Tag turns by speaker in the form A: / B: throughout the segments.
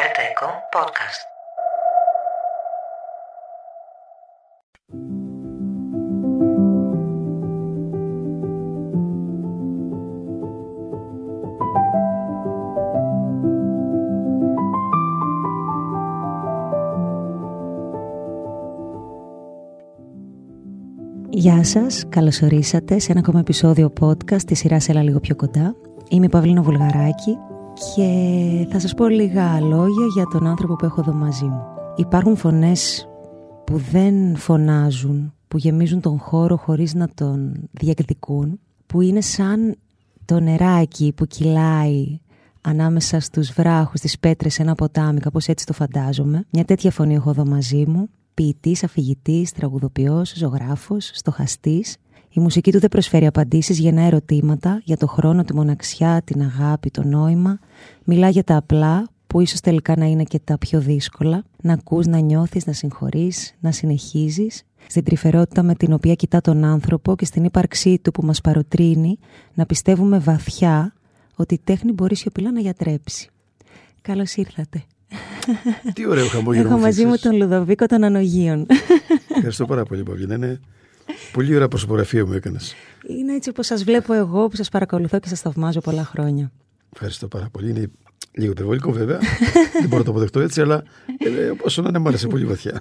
A: Echo Podcast.
B: Γεια σας, καλώς ορίσατε σε ένα ακόμα επεισόδιο podcast της σειράς Έλα λίγο πιο κοντά. Είμαι η Παυλίνα Βουλγαράκη και θα σας πω λίγα λόγια για τον άνθρωπο που έχω εδώ μαζί μου. Υπάρχουν φωνές που δεν φωνάζουν, που γεμίζουν τον χώρο χωρίς να τον διεκδικούν, που είναι σαν το νεράκι που κυλάει ανάμεσα στους βράχους, στις πέτρες σε ένα ποτάμι, κάπως έτσι το φαντάζομαι. Μια τέτοια φωνή έχω εδώ μαζί μου. Ποιητής, αφηγητής, τραγουδοποιός, ζωγράφος, στοχαστής. Η μουσική του δεν προσφέρει απαντήσεις, γεννά ερωτήματα για το χρόνο, τη μοναξιά, την αγάπη, το νόημα. Μιλά για τα απλά, που ίσως τελικά να είναι και τα πιο δύσκολα. Να ακούς, να νιώθεις, να συγχωρείς, να συνεχίζεις. Στην τρυφερότητα με την οποία κοιτά τον άνθρωπο και στην ύπαρξή του που μας παροτρύνει να πιστεύουμε βαθιά ότι η τέχνη μπορεί σιωπηλά να γιατρέψει. Καλώς ήρθατε.
C: Τι ωραίο χαμόγελο.
B: Έχω μαζί μου τον Λουδοβίκο των Ανογείων.
C: Ευχαριστώ πάρα πολύ, Παυλίνα. Είναι πολύ ωραία προσωπογραφία μου έκανες.
B: Είναι έτσι όπως σας βλέπω εγώ, που σας παρακολουθώ και σας θαυμάζω πολλά χρόνια.
C: Ευχαριστώ πάρα πολύ. Είναι λίγο υπερβολικό βέβαια. Δεν μπορώ να το αποδεχτώ έτσι, αλλά όσο να είναι, μου άρεσε πολύ βαθιά.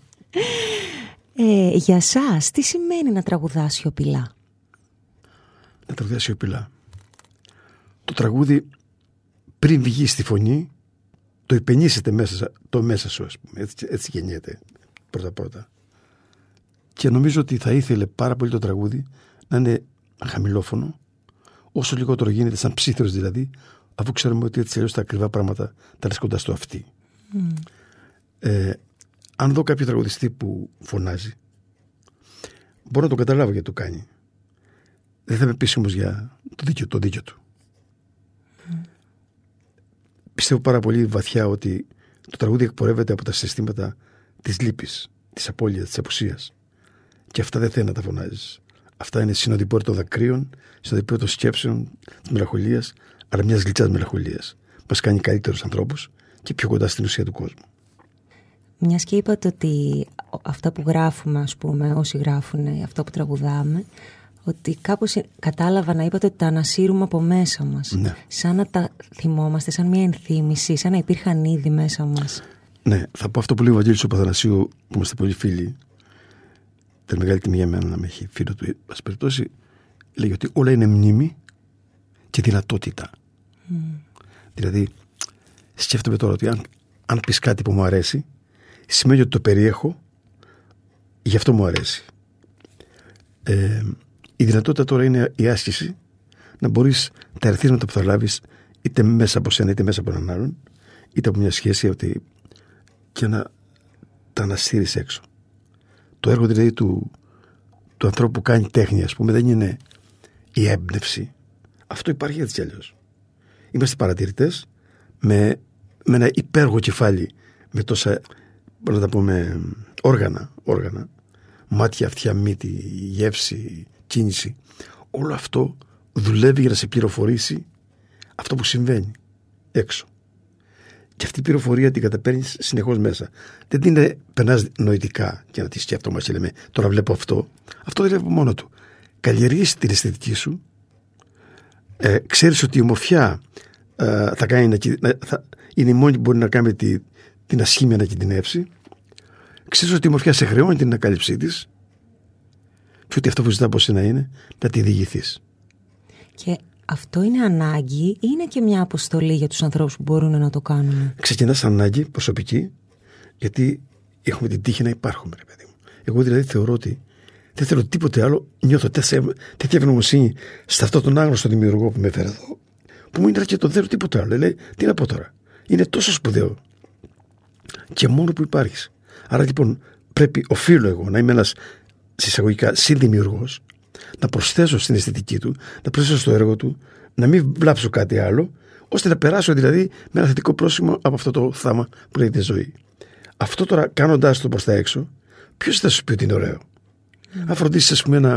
B: Για σας, τι σημαίνει να τραγουδάς σιωπηλά?
C: Να τραγουδάς σιωπηλά. Το τραγούδι πριν βγει στη φωνή, το υπενήσετε μέσα σου, ας πούμε. Έτσι γεννιέται πρώτα. Και νομίζω ότι θα ήθελε πάρα πολύ το τραγούδι να είναι χαμηλόφωνο, όσο λιγότερο γίνεται, σαν ψήθυρος δηλαδή, αφού ξέρουμε ότι έτσι αλλιώς τα ακριβά πράγματα τα λες κοντά στο αυτί. Αν δω κάποιο τραγουδιστή που φωνάζει, μπορώ να το καταλάβω γιατί το κάνει. Δεν θα με πείσει όμως για το δίκιο του. Πιστεύω πάρα πολύ βαθιά ότι το τραγούδι εκπορεύεται από τα συστήματα της λύπης, της απώλειας, της απουσίας. Και αυτά δεν θέλει να τα φωνάζεις. Αυτά είναι συνοδοιπόροι των δακρύων, συνοδοιπόροι των σκέψεων, της μελαγχολίας, αλλά μιας γλυκιάς μελαγχολίας. Μας κάνει καλύτερους ανθρώπους και πιο κοντά στην ουσία του κόσμου.
B: Μιας και είπατε ότι αυτά που γράφουμε, ας πούμε, όσοι γράφουν αυτό που τραγουδάμε, ότι κάπως κατάλαβα να είπατε ότι τα ανασύρουμε από μέσα μας.
C: Ναι.
B: Σαν να τα θυμόμαστε, σαν μια ενθύμηση, σαν να υπήρχαν ήδη μέσα μας.
C: Ναι, θα πω αυτό που λέει ο Βαγγέλης ο Παθανασίου, που είμαστε πολύ φίλοι. Ήταν μεγάλη τιμή για μένα να με έχει φίλο του. Ας περιπτώσει, λέει ότι όλα είναι μνήμη και δυνατότητα. Δηλαδή, σκέφτομαι τώρα ότι αν πεις κάτι που μου αρέσει, σημαίνει ότι το περιέχω, γι' αυτό μου αρέσει. Η δυνατότητα τώρα είναι η άσκηση να μπορείς τα ερεθίσματα που θα λάβεις, είτε μέσα από σένα είτε μέσα από έναν άλλον, είτε από μια σχέση, και να τα αναστείλεις έξω. Το έργο δηλαδή του ανθρώπου που κάνει τέχνη, ας πούμε, δεν είναι η έμπνευση. Αυτό υπάρχει έτσι κι αλλιώς. Είμαστε παρατηρητές με ένα υπέργο κεφάλι, με τόσα, μπορούμε να τα πούμε, όργανα, μάτια, αυτιά, μύτη, γεύση, κίνηση. Όλο αυτό δουλεύει για να σε πληροφορήσει αυτό που συμβαίνει έξω. Και αυτή η πληροφορία την καταπαίρνεις συνεχώς μέσα. Δεν την περνάς νοητικά και να τη σκέφτομαι και λέμε τώρα βλέπω αυτό. Αυτό δεν βλέπω μόνο του. Καλλιεργείς την αισθητική σου. Ξέρεις ότι η ομορφιά θα κάνει είναι η μόνη που μπορεί να κάνει την ασχήμια να κινδυνεύσει. Ξέρεις ότι η ομορφιά σε χρεώνει την ανακάλυψή της και ότι αυτό που ζητά από σένα είναι να τη διηγηθείς.
B: Και αυτό είναι ανάγκη ή είναι και μια αποστολή για τους ανθρώπους που μπορούν να το κάνουν? Ξεκινάς
C: ανάγκη προσωπική, γιατί έχουμε την τύχη να υπάρχουμε, ρε παιδί μου. Εγώ δηλαδή θεωρώ ότι δεν θέλω τίποτε άλλο. Νιώθω τέτοια ευγνωμοσύνη σε αυτόν τον άγνωστο δημιουργό που με έφερε εδώ, που μου είναι και το θέλω τίποτε άλλο. Λέει, τι να πω τώρα. Είναι τόσο σπουδαίο. Και μόνο που υπάρχεις. Άρα λοιπόν οφείλω εγώ να είμαι ένας συσσαγωγικά συνδημιουργός, να προσθέσω στην αισθητική του, να προσθέσω στο έργο του, να μην βλάψω κάτι άλλο, ώστε να περάσω δηλαδή με ένα θετικό πρόσημο από αυτό το θάμα που λέγεται ζωή. Αυτό τώρα κάνοντάς το προς τα έξω, ποιος θα σου πει ότι είναι ωραίο? Αν φροντίσεις, ας πούμε,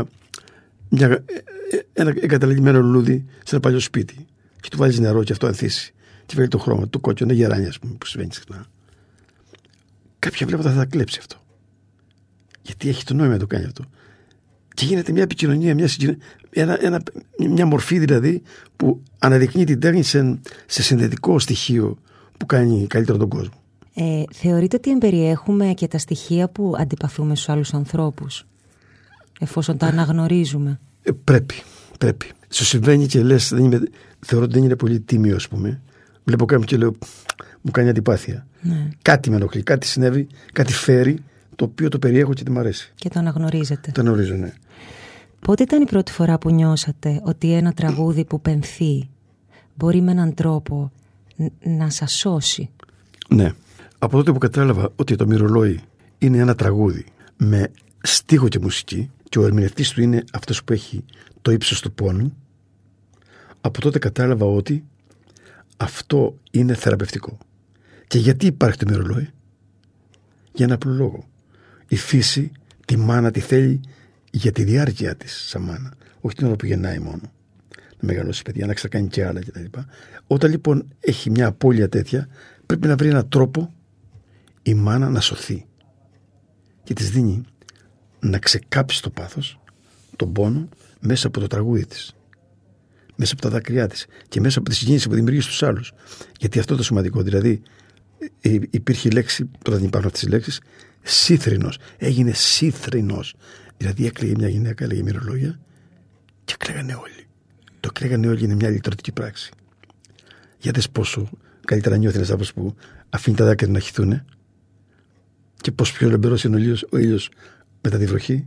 C: ένα εγκαταλεγμένο λουλούδι σε ένα παλιό σπίτι και του βάλεις νερό και αυτό ανθίσει και βγάλει το χρώμα, το κόκκινο, είναι γεράνια, ας πούμε, που συμβαίνει συχνά. Κάποια βλέποντα θα τα κλέψει αυτό. Γιατί έχει το νόημα να το κάνει αυτό. Και γίνεται μια επικοινωνία, μια μορφή δηλαδή που αναδεικνύει την τέχνη σε συνδετικό στοιχείο που κάνει καλύτερο τον κόσμο.
B: Θεωρείτε ότι εμπεριέχουμε και τα στοιχεία που αντιπαθούμε στους άλλους ανθρώπους, εφόσον τα αναγνωρίζουμε?
C: Πρέπει. Σου συμβαίνει και λες, θεωρώ ότι δεν είναι πολύ τίμιο, ας πούμε. Βλέπω κάποιον και λέω, μου κάνει αντιπάθεια.
B: Ναι.
C: Κάτι με ενοχλεί, κάτι συνέβη, κάτι φέρει, το οποίο το περιέχω και τι μου αρέσει.
B: Και το αναγνωρίζετε.
C: Το αναγνωρίζω, ναι.
B: Πότε ήταν η πρώτη φορά που νιώσατε ότι ένα τραγούδι που πενθεί μπορεί με έναν τρόπο να σας σώσει?
C: Ναι. Από τότε που κατάλαβα ότι το Μυρολόι είναι ένα τραγούδι με στίχο και μουσική και ο ερμηνευτής του είναι αυτός που έχει το ύψος του πόνου, από τότε κατάλαβα ότι αυτό είναι θεραπευτικό. Και γιατί υπάρχει το Μυρολόι? Για ένα απλό λόγο. Η φύση τη μάνα τη θέλει για τη διάρκεια της σαν μάνα, όχι την ώρα που γεννάει μόνο, να μεγαλώσει παιδιά, να ξεκάνει και άλλα κτλ. Όταν λοιπόν έχει μια απώλεια τέτοια, πρέπει να βρει έναν τρόπο η μάνα να σωθεί και της δίνει να ξεκάψει το πάθος, τον πόνο, μέσα από το τραγούδι της, μέσα από τα δάκρυά της και μέσα από τη συγκίνηση που δημιουργεί στους άλλους. Γιατί αυτό το σημαντικό, δηλαδή υπήρχε η λέξη, τώρα δεν υπάρχουν αυτές τις λέξεις, σύθρινος, έγινε σύθρινος. Δηλαδή έκλαιγε μια γυναίκα, έλεγε Μυρολόγια και κλαίγανε όλοι. Το κλαίγανε όλοι είναι μια λυτρωτική πράξη. Για δες πόσο καλύτερα νιώθει ένας άνθρωπος που αφήνει τα δάκρυα να χυθούνε και πόσο πιο λεμπερός είναι ο ήλιος μετά τη βροχή.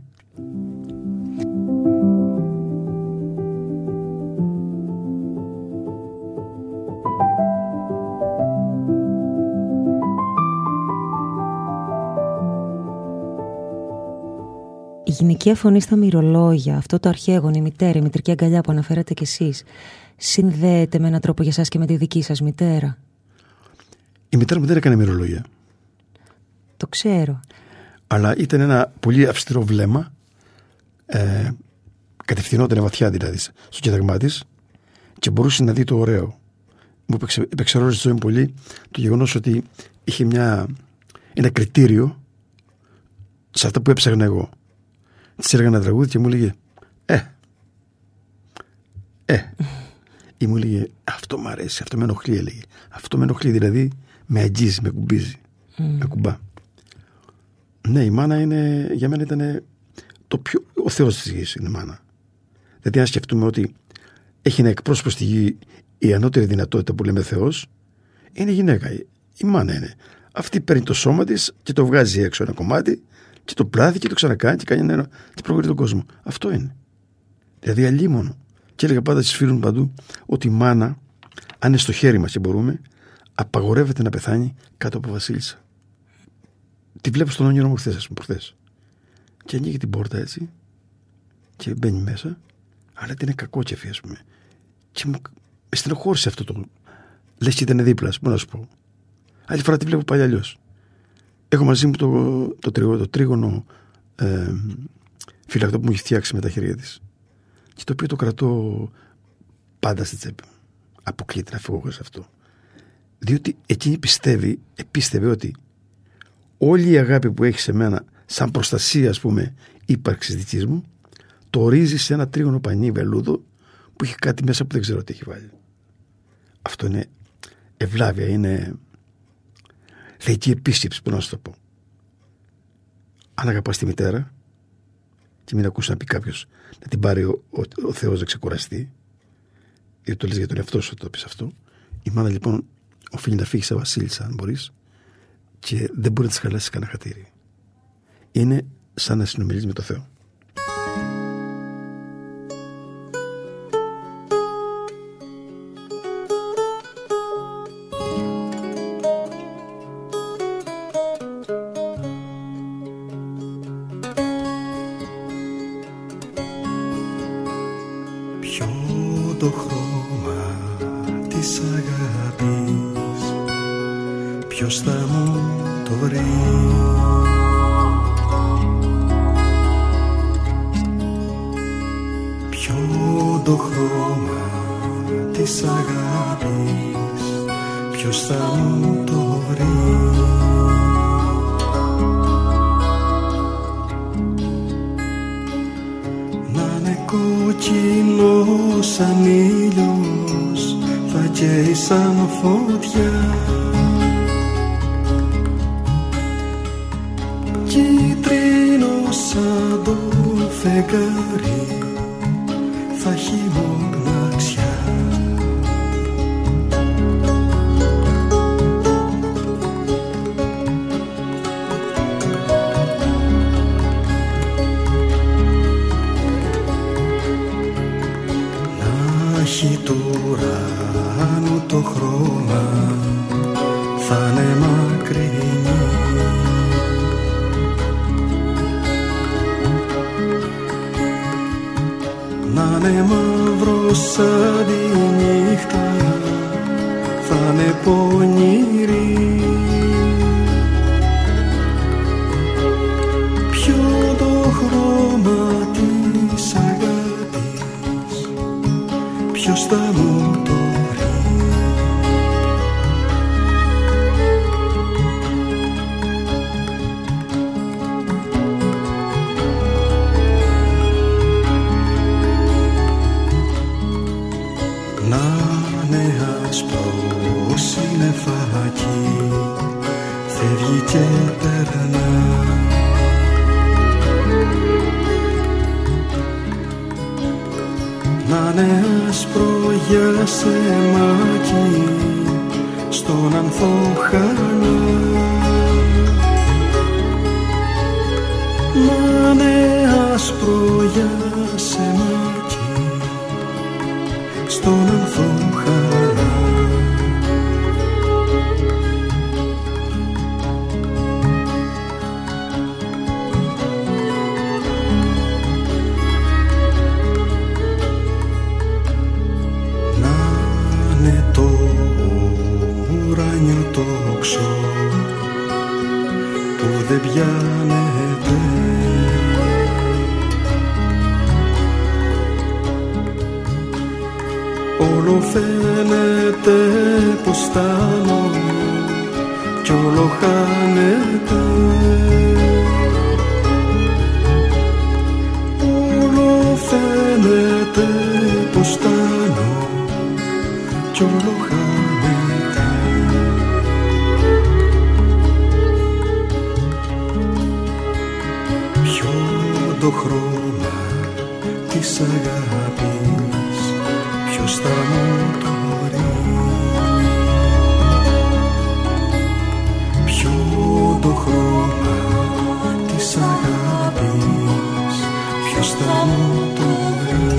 B: Η γυναικεία φωνή στα Μυρολόγια, αυτό το αρχαίγωνο, η μητέρα, η μητρική αγκαλιά που αναφέρατε κι εσείς, συνδέεται με έναν τρόπο για σας και με τη δική σας μητέρα?
C: Η μητέρα μου δεν έκανε Μυρολόγια.
B: Το ξέρω.
C: Αλλά ήταν ένα πολύ αυστηρό βλέμμα, κατευθυνόταν βαθιά δηλαδή στο κοίταγμά της και μπορούσε να δει το ωραίο. Μου έπαιξε ρόλο στη ζωή μου πολύ το γεγονός ότι είχε ένα κριτήριο σε αυτά που έψαχνα εγώ. Της έλεγα ένα τραγούδι και μου έλεγε ή μου έλεγε αυτό μ' αρέσει, αυτό με ενοχλεί, έλεγε. Αυτό με ενοχλεί, δηλαδή με αγγίζει, με κουμπίζει, με κουμπά. Ναι, η μάνα για μένα ήταν ο Θεός της γης, είναι η μάνα. Δηλαδή αν σκεφτούμε ότι έχει ένα εκπρόσωπο στη γη, η ανώτερη δυνατότητα που λέμε Θεός είναι η γυναίκα, η μάνα είναι. Αυτή παίρνει το σώμα της και το βγάζει έξω ένα κομμάτι και το πλάθει και το ξανακάνει και κάνει ένα και προχωρεί τον κόσμο. Αυτό είναι. Δηλαδή αλίμονο. Και έλεγα πάντα στις φίλους μου παντού ότι η μάνα, αν είναι στο χέρι μας και μπορούμε, απαγορεύεται να πεθάνει κάτω από βασίλισσα. Τη βλέπω στον όνειρο μου προχθές. Και ανοίγει την πόρτα έτσι και μπαίνει μέσα, αλλά την είναι κακόκεφη, ας πούμε. Και με στενοχώρησε αυτό το. Λες και ήταν δίπλα, μπορώ να σου πω. Άλλη φορά τη βλέπω πάλι αλλιώς. Έχω μαζί μου το τρίγωνο φυλακτό που μου έχει φτιάξει με τα χέρια της. Και το οποίο το κρατώ πάντα στη τσέπη μου. Αποκλείται να φύγω σε αυτό. Διότι εκείνη πίστευε ότι όλη η αγάπη που έχει σε μένα, σαν προστασία, ας πούμε, ύπαρξης δικής μου, το ορίζει σε ένα τρίγωνο πανί βελούδο που έχει κάτι μέσα που δεν ξέρω τι έχει βάλει. Αυτό είναι ευλάβεια, είναι θεϊκή επίσκεψη, μπορώ να σου το πω. Αν αγαπάς τη μητέρα και μην ακούσει να πει κάποιος να την πάρει ο Θεός να ξεκουραστεί, γιατί το λες για τον εαυτό σου το πεις αυτό, η μάνα λοιπόν οφείλει να φύγει σε βασίλισσα αν μπορείς και δεν μπορεί να της χαλάσει κανένα χατήρι. Είναι σαν να συνομιλείς με το Θεό.
A: Το χρώμα της αγάπης ποιος θα μου το βρει? Ποιο το χρώμα της αγάπης ποιος θα μου το βρει. Να είναι κόκκινο σαν ήλιος, θα καίει σαν φωτιά, κίτρινο σαν το φεγγάρι, θα έχει μοναξιά. Να έχει του ουρανού το χρώμα, θα είναι μακρινή, να είναι μαύρο σαν τη νύχτα, θα είναι πονηρή. Ποιο το χρώμα της αγάπης, ποιος θα μου το βρει. Να είναι άσπρο συννεφάκι, φεύγει και περνά, να είναι άσπρο για σεμάκι, στον ανθό χαλά, να είναι άσπρο για σεμάκι, στον ανθό χαλά. Να είναι το ουράνιο τόξο που δεν πιάνεται, όλο φαίνεται πως φτάνω κι όλο χάνεται, όλο φαίνεται πως φτάνω κι όλο χάνεται. Ποιο το χρώμα της αγάπης, ποιος θα μου το βρει. Ποιο το χρώμα της αγάπης, ποιος θα μου το βρει.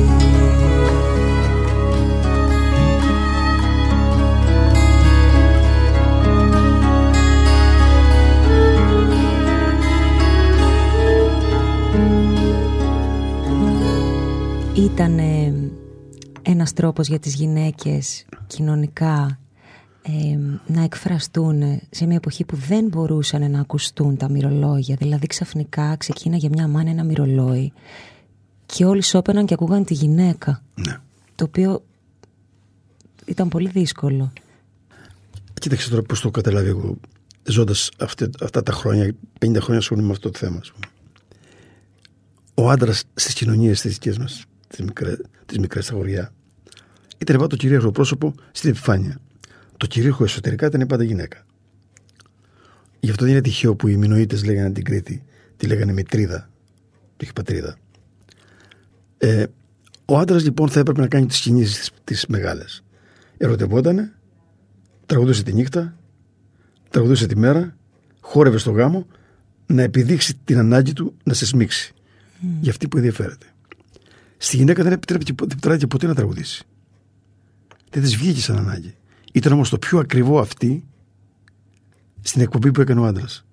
B: Ήταν ένας τρόπος για τις γυναίκες κοινωνικά να εκφραστούν σε μια εποχή που δεν μπορούσαν να ακουστούν τα μυρολόγια. Δηλαδή ξαφνικά ξεκίναγε μια μάνα ένα μυρολόι και όλοι σώπαιναν και ακούγαν τη γυναίκα.
C: Ναι.
B: Το οποίο ήταν πολύ δύσκολο.
C: Κοίταξε τώρα πώς το καταλάβει εγώ, ζώντας αυτά τα χρόνια, 50 χρόνια ασχολούμαι με αυτό το θέμα. Ο άντρας στις κοινωνίες τις δικές μας, τις μικρές στα χωριά, ήταν πάντα το κυρίαρχο πρόσωπο στην επιφάνεια. Το κυρίαρχο εσωτερικά ήταν πάντα γυναίκα. Γι' αυτό δεν είναι τυχαίο που οι Μινωίτες λέγανε την Κρήτη, τη λέγανε Μητρίδα, το είχε πατρίδα. Ο άντρας λοιπόν θα έπρεπε να κάνει τις κινήσεις τις μεγάλες. Ερωτευότανε, τραγουδούσε τη νύχτα, τραγουδούσε τη μέρα, χόρευε στο γάμο, να επιδείξει την ανάγκη του να σε σμίξει. Για αυτή που ενδιαφέρεται. Στη γυναίκα δεν επιτράπηκε ποτέ να τραγουδήσει. Δεν της βγήκε σαν ανάγκη. Ήταν όμως το πιο ακριβό αυτή στην εκπομπή που έκανε ο άντρας.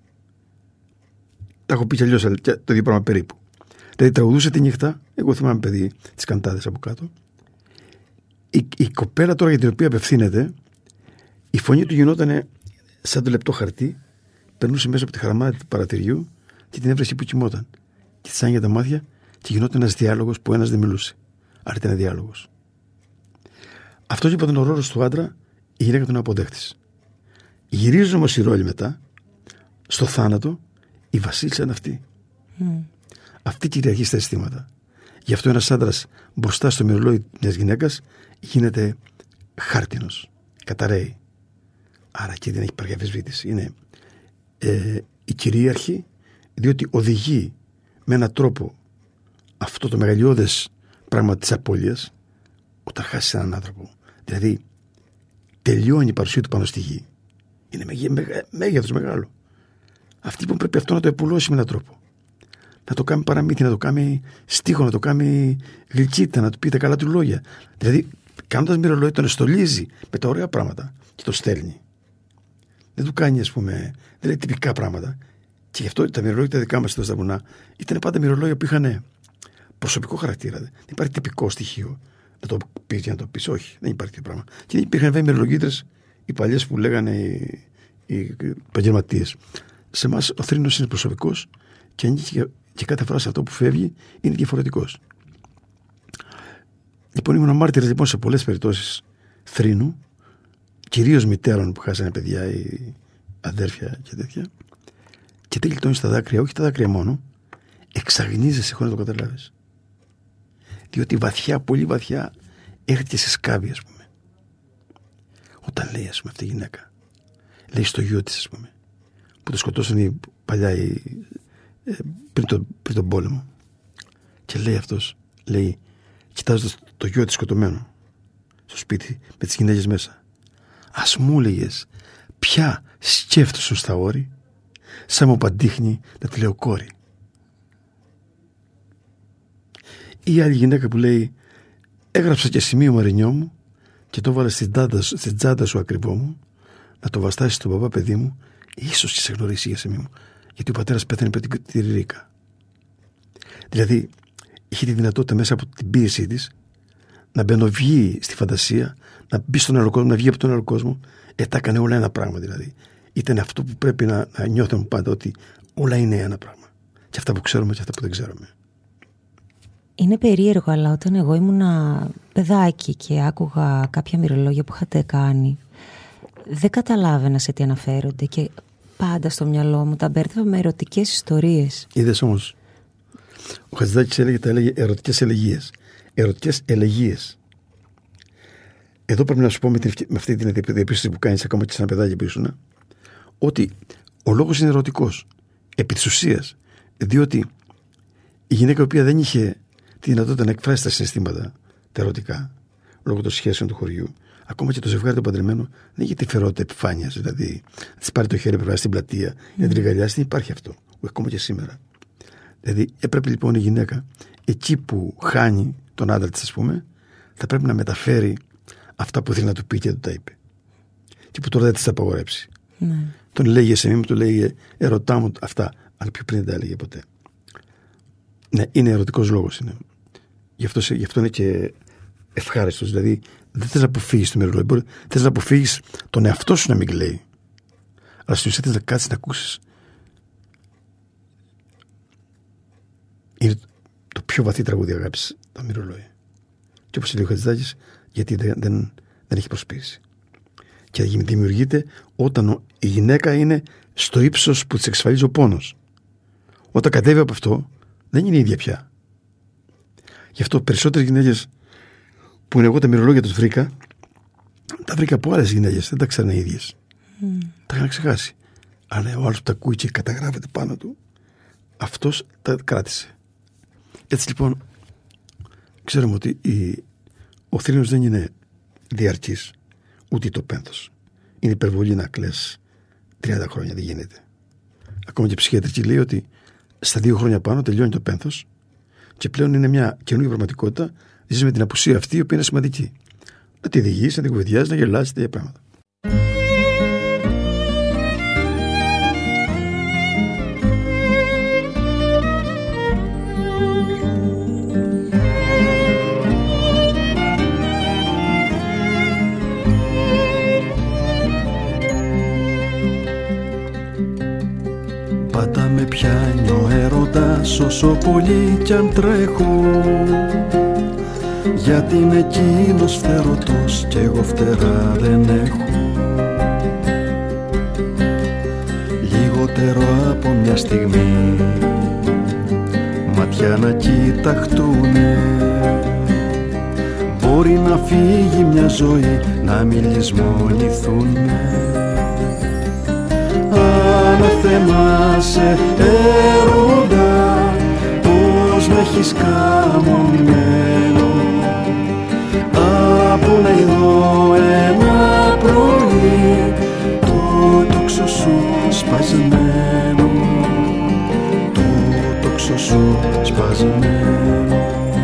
C: Τα έχω πει κι αλλιώς, το ίδιο πράγμα περίπου. Δηλαδή τραγουδούσε τη νύχτα, εγώ θυμάμαι παιδί τις καντάδες από κάτω. Η κοπέλα τώρα για την οποία απευθύνεται, η φωνή του γινόταν σαν το λεπτό χαρτί, περνούσε μέσα από τη χαραμάδα του παρατηριού και την έβρεσε που κοιμόταν. Και της άνοιγε τα μάτια και γινόταν ένας διάλογος που ένας δεν μιλούσε. Άρα ήταν διάλογος. Αυτό λοιπόν είναι ο ρόλος του άντρα η γυναίκα τον αποδέχτησε. Γυρίζουν όμως οι ρόλοι μετά, στο θάνατο, η βασίλισσα είναι αυτή. Αυτή κυριαρχεί στα αισθήματα. Γι' αυτό ένας άντρας μπροστά στο μυρολόι μιας γυναίκας γίνεται χάρτινος, καταραίει. Άρα και δεν έχει υπάρχει αμφισβήτηση. Είναι η κυρίαρχη, διότι οδηγεί με έναν τρόπο αυτό το μεγαλειώδες πράγμα της απώλειας όταν χάσει έναν άνθρωπο. Δηλαδή τελειώνει η παρουσία του πάνω στη γη. Είναι μέγεθος μεγάλο. Αυτή που πρέπει αυτό να το επουλώσει με έναν τρόπο. Να το κάνει παραμύθι, να το κάνει στίχο, να το κάνει γλυκύτητα, να του πει τα καλά του λόγια. Δηλαδή, κάνοντας μυρολόι, τον εστολίζει με τα ωραία πράγματα και το στέλνει. Δεν του κάνει, ας πούμε, δεν λέει τυπικά πράγματα. Και γι' αυτό τα μυρολόγια τα δικά μας εδώ στα βουνά ήταν πάντα μυρολόγια που είχαν προσωπικό χαρακτήρα. Δεν υπάρχει τυπικό στοιχείο να το πει και να το πει. Όχι, δεν υπάρχει τέτοιο πράγμα. Και υπήρχαν βέβαια μυρολογίτρες, οι παλιές που λέγανε οι επαγγελματίες. Σε εμάς ο θρήνος είναι προσωπικός και ανήκει και κάθε φορά σε αυτό που φεύγει είναι διαφορετικός. Λοιπόν, ήμουν μάρτυρας λοιπόν σε πολλές περιπτώσεις θρήνου, κυρίως μητέρων που χάσανε παιδιά ή αδέρφια και τέτοια, και δεν γλιτώνεις τα δάκρυα, όχι τα δάκρυα μόνο, εξαγνίζεσαι χωρίς να το καταλάβεις. Διότι βαθιά, πολύ βαθιά, έρχεται και σε σκάβει, ας πούμε. Όταν λέει, ας πούμε, αυτή η γυναίκα, λέει στο γιο της, ας πούμε, που το σκοτώσαν οι παλιά πριν τον πόλεμο, και λέει αυτός, λέει, κοιτάζοντας το γιο της σκοτωμένο στο σπίτι με τις γυναίκες μέσα, ας μου έλεγες ποια σκέφτοσουν στα όρη, σαν μου παντίχνει να τη λέω κόρη. Ή άλλη γυναίκα που λέει, έγραψα και σημείο μαρινιό μου και το βάλε στην τσάντα σου ακριβό μου, να το βαστάσεις στον παπά, παιδί μου, ίσως και σε γνωρίσει για σημείο μου, γιατί ο πατέρας πέθανε πριν τη ρίκα. Δηλαδή είχε τη δυνατότητα μέσα από την πίεσή της να μπαινοβγεί στη φαντασία, να μπει στον άλλο κόσμο, να βγει από τον άλλο κόσμο. Τα έκανε όλα ένα πράγμα δηλαδή. Ήταν αυτό που πρέπει να νιώθουμε πάντα, ότι όλα είναι ένα πράγμα. Και αυτά που ξέρουμε και αυτά που δεν ξέρουμε.
B: Είναι περίεργο, αλλά όταν εγώ ήμουνα παιδάκι και άκουγα κάποια μυρολόγια που είχατε κάνει, δεν καταλάβαινα σε τι αναφέρονται και πάντα στο μυαλό μου τα μπέρδευα με ερωτικές ιστορίες.
C: Είδες όμως, ο Χατζηδάκης έλεγε ερωτικές ελεγγύες. Ερωτικές ελεγγύες. Εδώ πρέπει να σου πω με αυτή την διαπίστωση που κάνεις ακόμα και σαν παιδάκι που ήσουν, ότι ο λόγος είναι ερωτικός επί της ουσίας, διότι η γυναίκα η οποία δεν είχε τη δυνατότητα να εκφράσει τα συναισθήματα τα ερωτικά λόγω των σχέσεων του χωριού, ακόμα και το ζευγάρι το παντρεμένο δεν είχε τη φερότητα επιφάνειας, δηλαδή να της πάρει το χέρι πρέπει στην πλατεία να την αγκαλιάσει, δεν υπάρχει αυτό ακόμα και σήμερα. Δηλαδή έπρεπε λοιπόν η γυναίκα εκεί που χάνει τον άντρα της, ας πούμε, θα πρέπει να μεταφέρει αυτά που θέλει να του πει και δεν του τα είπε. Και που τώρα δεν της τα απαγορέψει. Τον λέγε σε μήνυμα, του λέγε ερωτά μου αυτά, αλλά πιο πριν δεν τα έλεγε ποτέ. Ναι, είναι ερωτικός λόγος. Είναι. Γι' αυτό είναι και ευχάριστος. Δηλαδή δεν θες να αποφύγεις το μυρολόι. Θες να αποφύγεις τον εαυτό σου να μην κλαίει. Αλλά στην ουσία θες να κάτσεις να ακούσεις. Είναι το πιο βαθύ τραγούδι αγάπης, το μυρολόι. Και όπως λέει ο Χατζηδάκης, γιατί δεν έχει προσποίηση. Και δημιουργείται όταν η γυναίκα είναι στο ύψος που της εξασφαλίζει ο πόνος. Όταν κατέβει από αυτό, δεν είναι η ίδια πια. Γι' αυτό περισσότερες γυναίκες που είναι εγώ τα μυρολόγια τους βρήκα, τα βρήκα από άλλες γυναίκες, δεν τα ξέρανε οι ίδιες. Τα είχαν ξεχάσει. Αλλά ο άλλος που τα ακούει και καταγράφεται πάνω του, αυτός τα κράτησε. Έτσι λοιπόν, ξέρουμε ότι ο θρήνος δεν είναι διαρκής, ούτε το πένθος. Είναι υπερβολή να κλαις 30 χρόνια, δεν γίνεται. Ακόμα και η ψυχιατρική λέει ότι στα 2 χρόνια πάνω τελειώνει το πένθος και πλέον είναι μια καινούργια πραγματικότητα. Ζεις με την απουσία αυτή, η οποία είναι σημαντική. Να τη διηγείς, να την κουβεντιάζεις, να γελάσεις, τέτοια πράγματα.
A: Πάντα με πιάνει ο έρωτας όσο πολύ κι αν τρέχω, γιατί είναι εκείνος φτερωτός κι εγώ φτερά δεν έχω. Λιγότερο από μια στιγμή ματιά να κοιταχτούνε. Μπορεί να φύγει μια ζωή, να μη λησμονηθούνε. Αναθεμάσαι έρωτα, πως με έχεις καμωμένο. Από να ειδώ ένα πρωί το τόξο σου σπασμένο, το τόξο σου σπασμένο.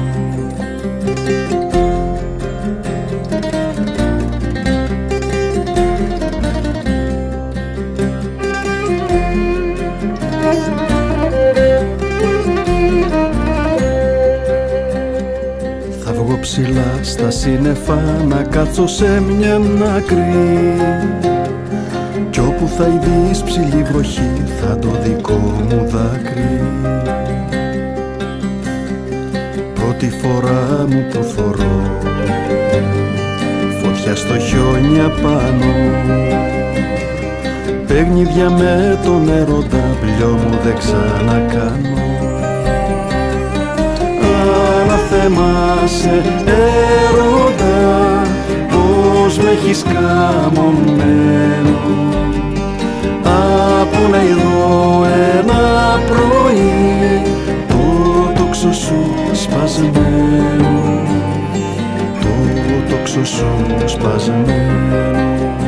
A: Ψηλά στα σύννεφα να κάτσω σε μια άκρη, κι όπου θα ειδείς ψηλή βροχή θα το δικό μου δάκρυ. Πρώτη φορά μου που θωρώ φωτιά στο χιόνι απάνω, παιχνίδια με τον έρωτα, πλειό μου δεν ξανακάνω. Αναθεμάσαι έρωτα, πως με έχεις καμωμένο. Από να ειδώ ένα πρωί το τόξο σου σπασμένο, το τόξο σου σπασμένο.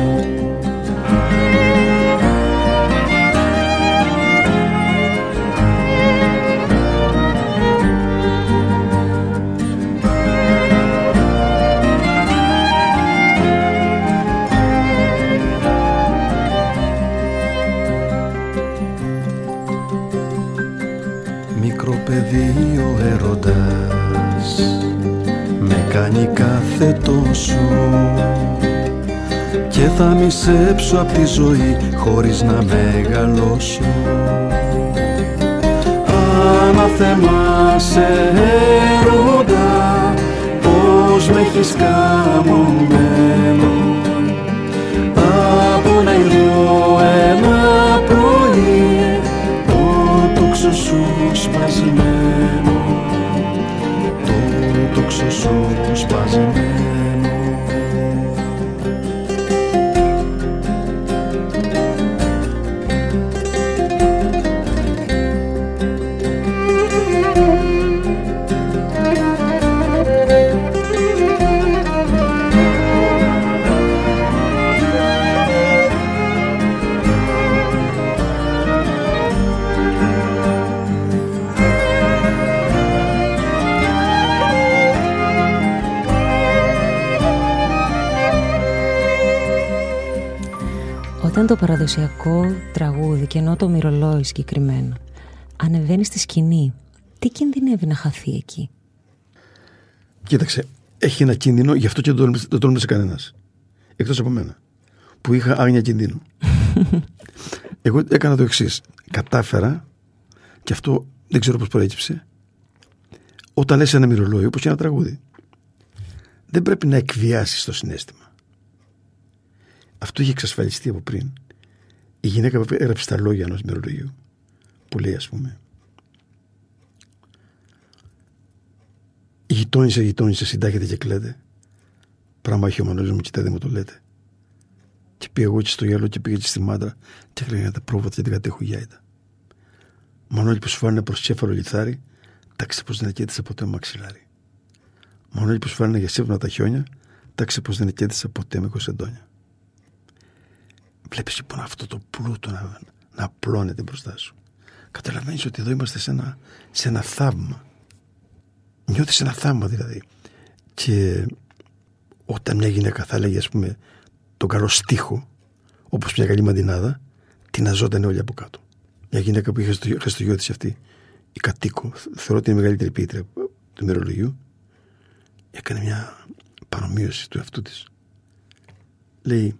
A: Ο έρωτας με κάνει κάθε τόσο και θα μισέψω απ' τη ζωή χωρίς να μεγαλώσω. Αναθεμάσαι έρωτα, πως με έχεις καμωμένο. Από να ειδώ ένα πρωί το τόξο σου σπασμένο, το τόξο σου σπασμένο.
B: Όταν το παραδοσιακό τραγούδι, και ενώ το μυρολόι συγκεκριμένο, ανεβαίνει στη σκηνή, τι κινδυνεύει να χαθεί εκεί?
C: Κοίταξε, έχει ένα κίνδυνο, γι' αυτό και δεν τόλμησε κανένας. Εκτός από μένα, που είχα άγνοια κινδύνου. Εγώ έκανα το εξής. Κατάφερα, και αυτό δεν ξέρω πώς προέκυψε, όταν λες ένα μυρολόι, όπως και ένα τραγούδι, δεν πρέπει να εκβιάσεις το συναίσθημα. Αυτό είχε εξασφαλιστεί από πριν. Η γυναίκα που έγραψε τα λόγια ενός μυρολογίου, που λέει, ας πούμε, γειτόνισε, συντάγεται και κλαίτε. Πράγμα έχει ο Μανώλης μου, κοιτάτε μου το λέτε. Και πήγα εγώ και στο γυαλό και πήγα και στη μάντρα και έκλαιγα τα πρόβατα και την κατεχουγιάιτα. Μανώλη που σου φάρνε προς τσέφαλο λιθάρι, τάξε πως δεν εκέντησα ποτέ με μαξιλάρι. Μανώλη που σου φάρνε για σύπνα τα χιόνια, τάξε πως δεν εκέντησα ποτέ με κοσεντόνια. Βλέπεις λοιπόν αυτό το πλούτο να απλώνεται μπροστά σου. Καταλαβαίνεις ότι εδώ είμαστε σε ένα θαύμα. Νιώθεις ένα θαύμα δηλαδή. Και όταν μια γυναίκα θα λέγει, ας πούμε, τον καλό στίχο, όπως μια καλή μαντινάδα, την αζότανε όλοι από κάτω. Μια γυναίκα που είχε στο γιο της αυτή, η Κατοίκο, θεωρώ ότι είναι η μεγαλύτερη ποιήτρια του μυρολογίου, έκανε μια παρομοίωση του εαυτού της. Λέει,